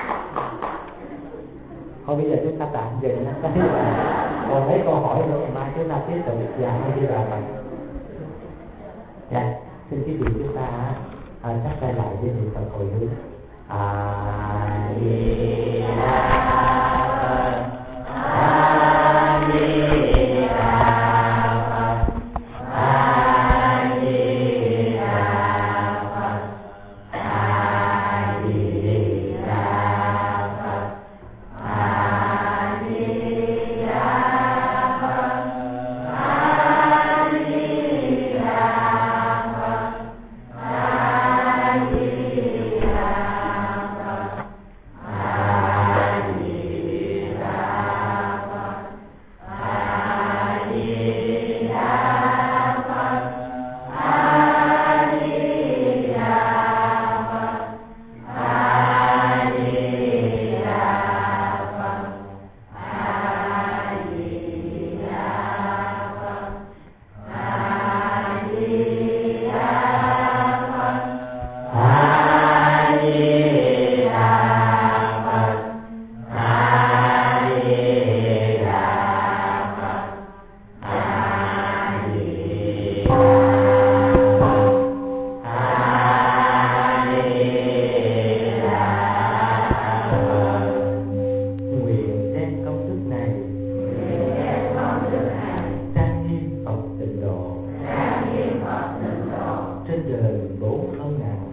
Thôi bây giờ chúng ta tạm dừng nha. Còn mấy câu hỏi nữa ngày mai chúng ta tiếp tục dạy hay đi vào. Dạ, xin quý vị chúng ta à, chắc tay lại với niệm Phật hồi hướng. A Di Đà Phật, A Di Đà Phật, A Di Đà Phật, A Di Đà Phật, A Di Đà Phật, A Di Đà Phật, A Di Đà Phật, A Di Đà Phật, A Di Đà Phật, A Di Đà Phật, A Di Đà Phật, A Di Đà Phật, A Di Đà Phật, A Di Đà Phật, A Di Đà Phật, A Di Đà Phật, A Di Đà Phật. Nguyện đem công đức này trang nghiêm Phật tịnh độ, trên đời bốn ân nặng,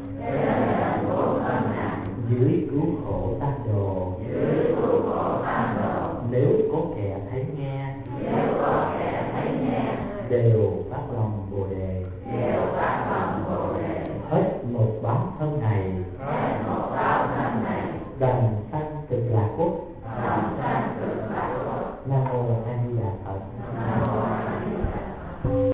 dưới cứu khổ tam đồ. Nếu có kẻ thấy nghe, đều phát lòng Bồ đề. Hết một báo thân này, đành sanh Cực Lạc Quốc.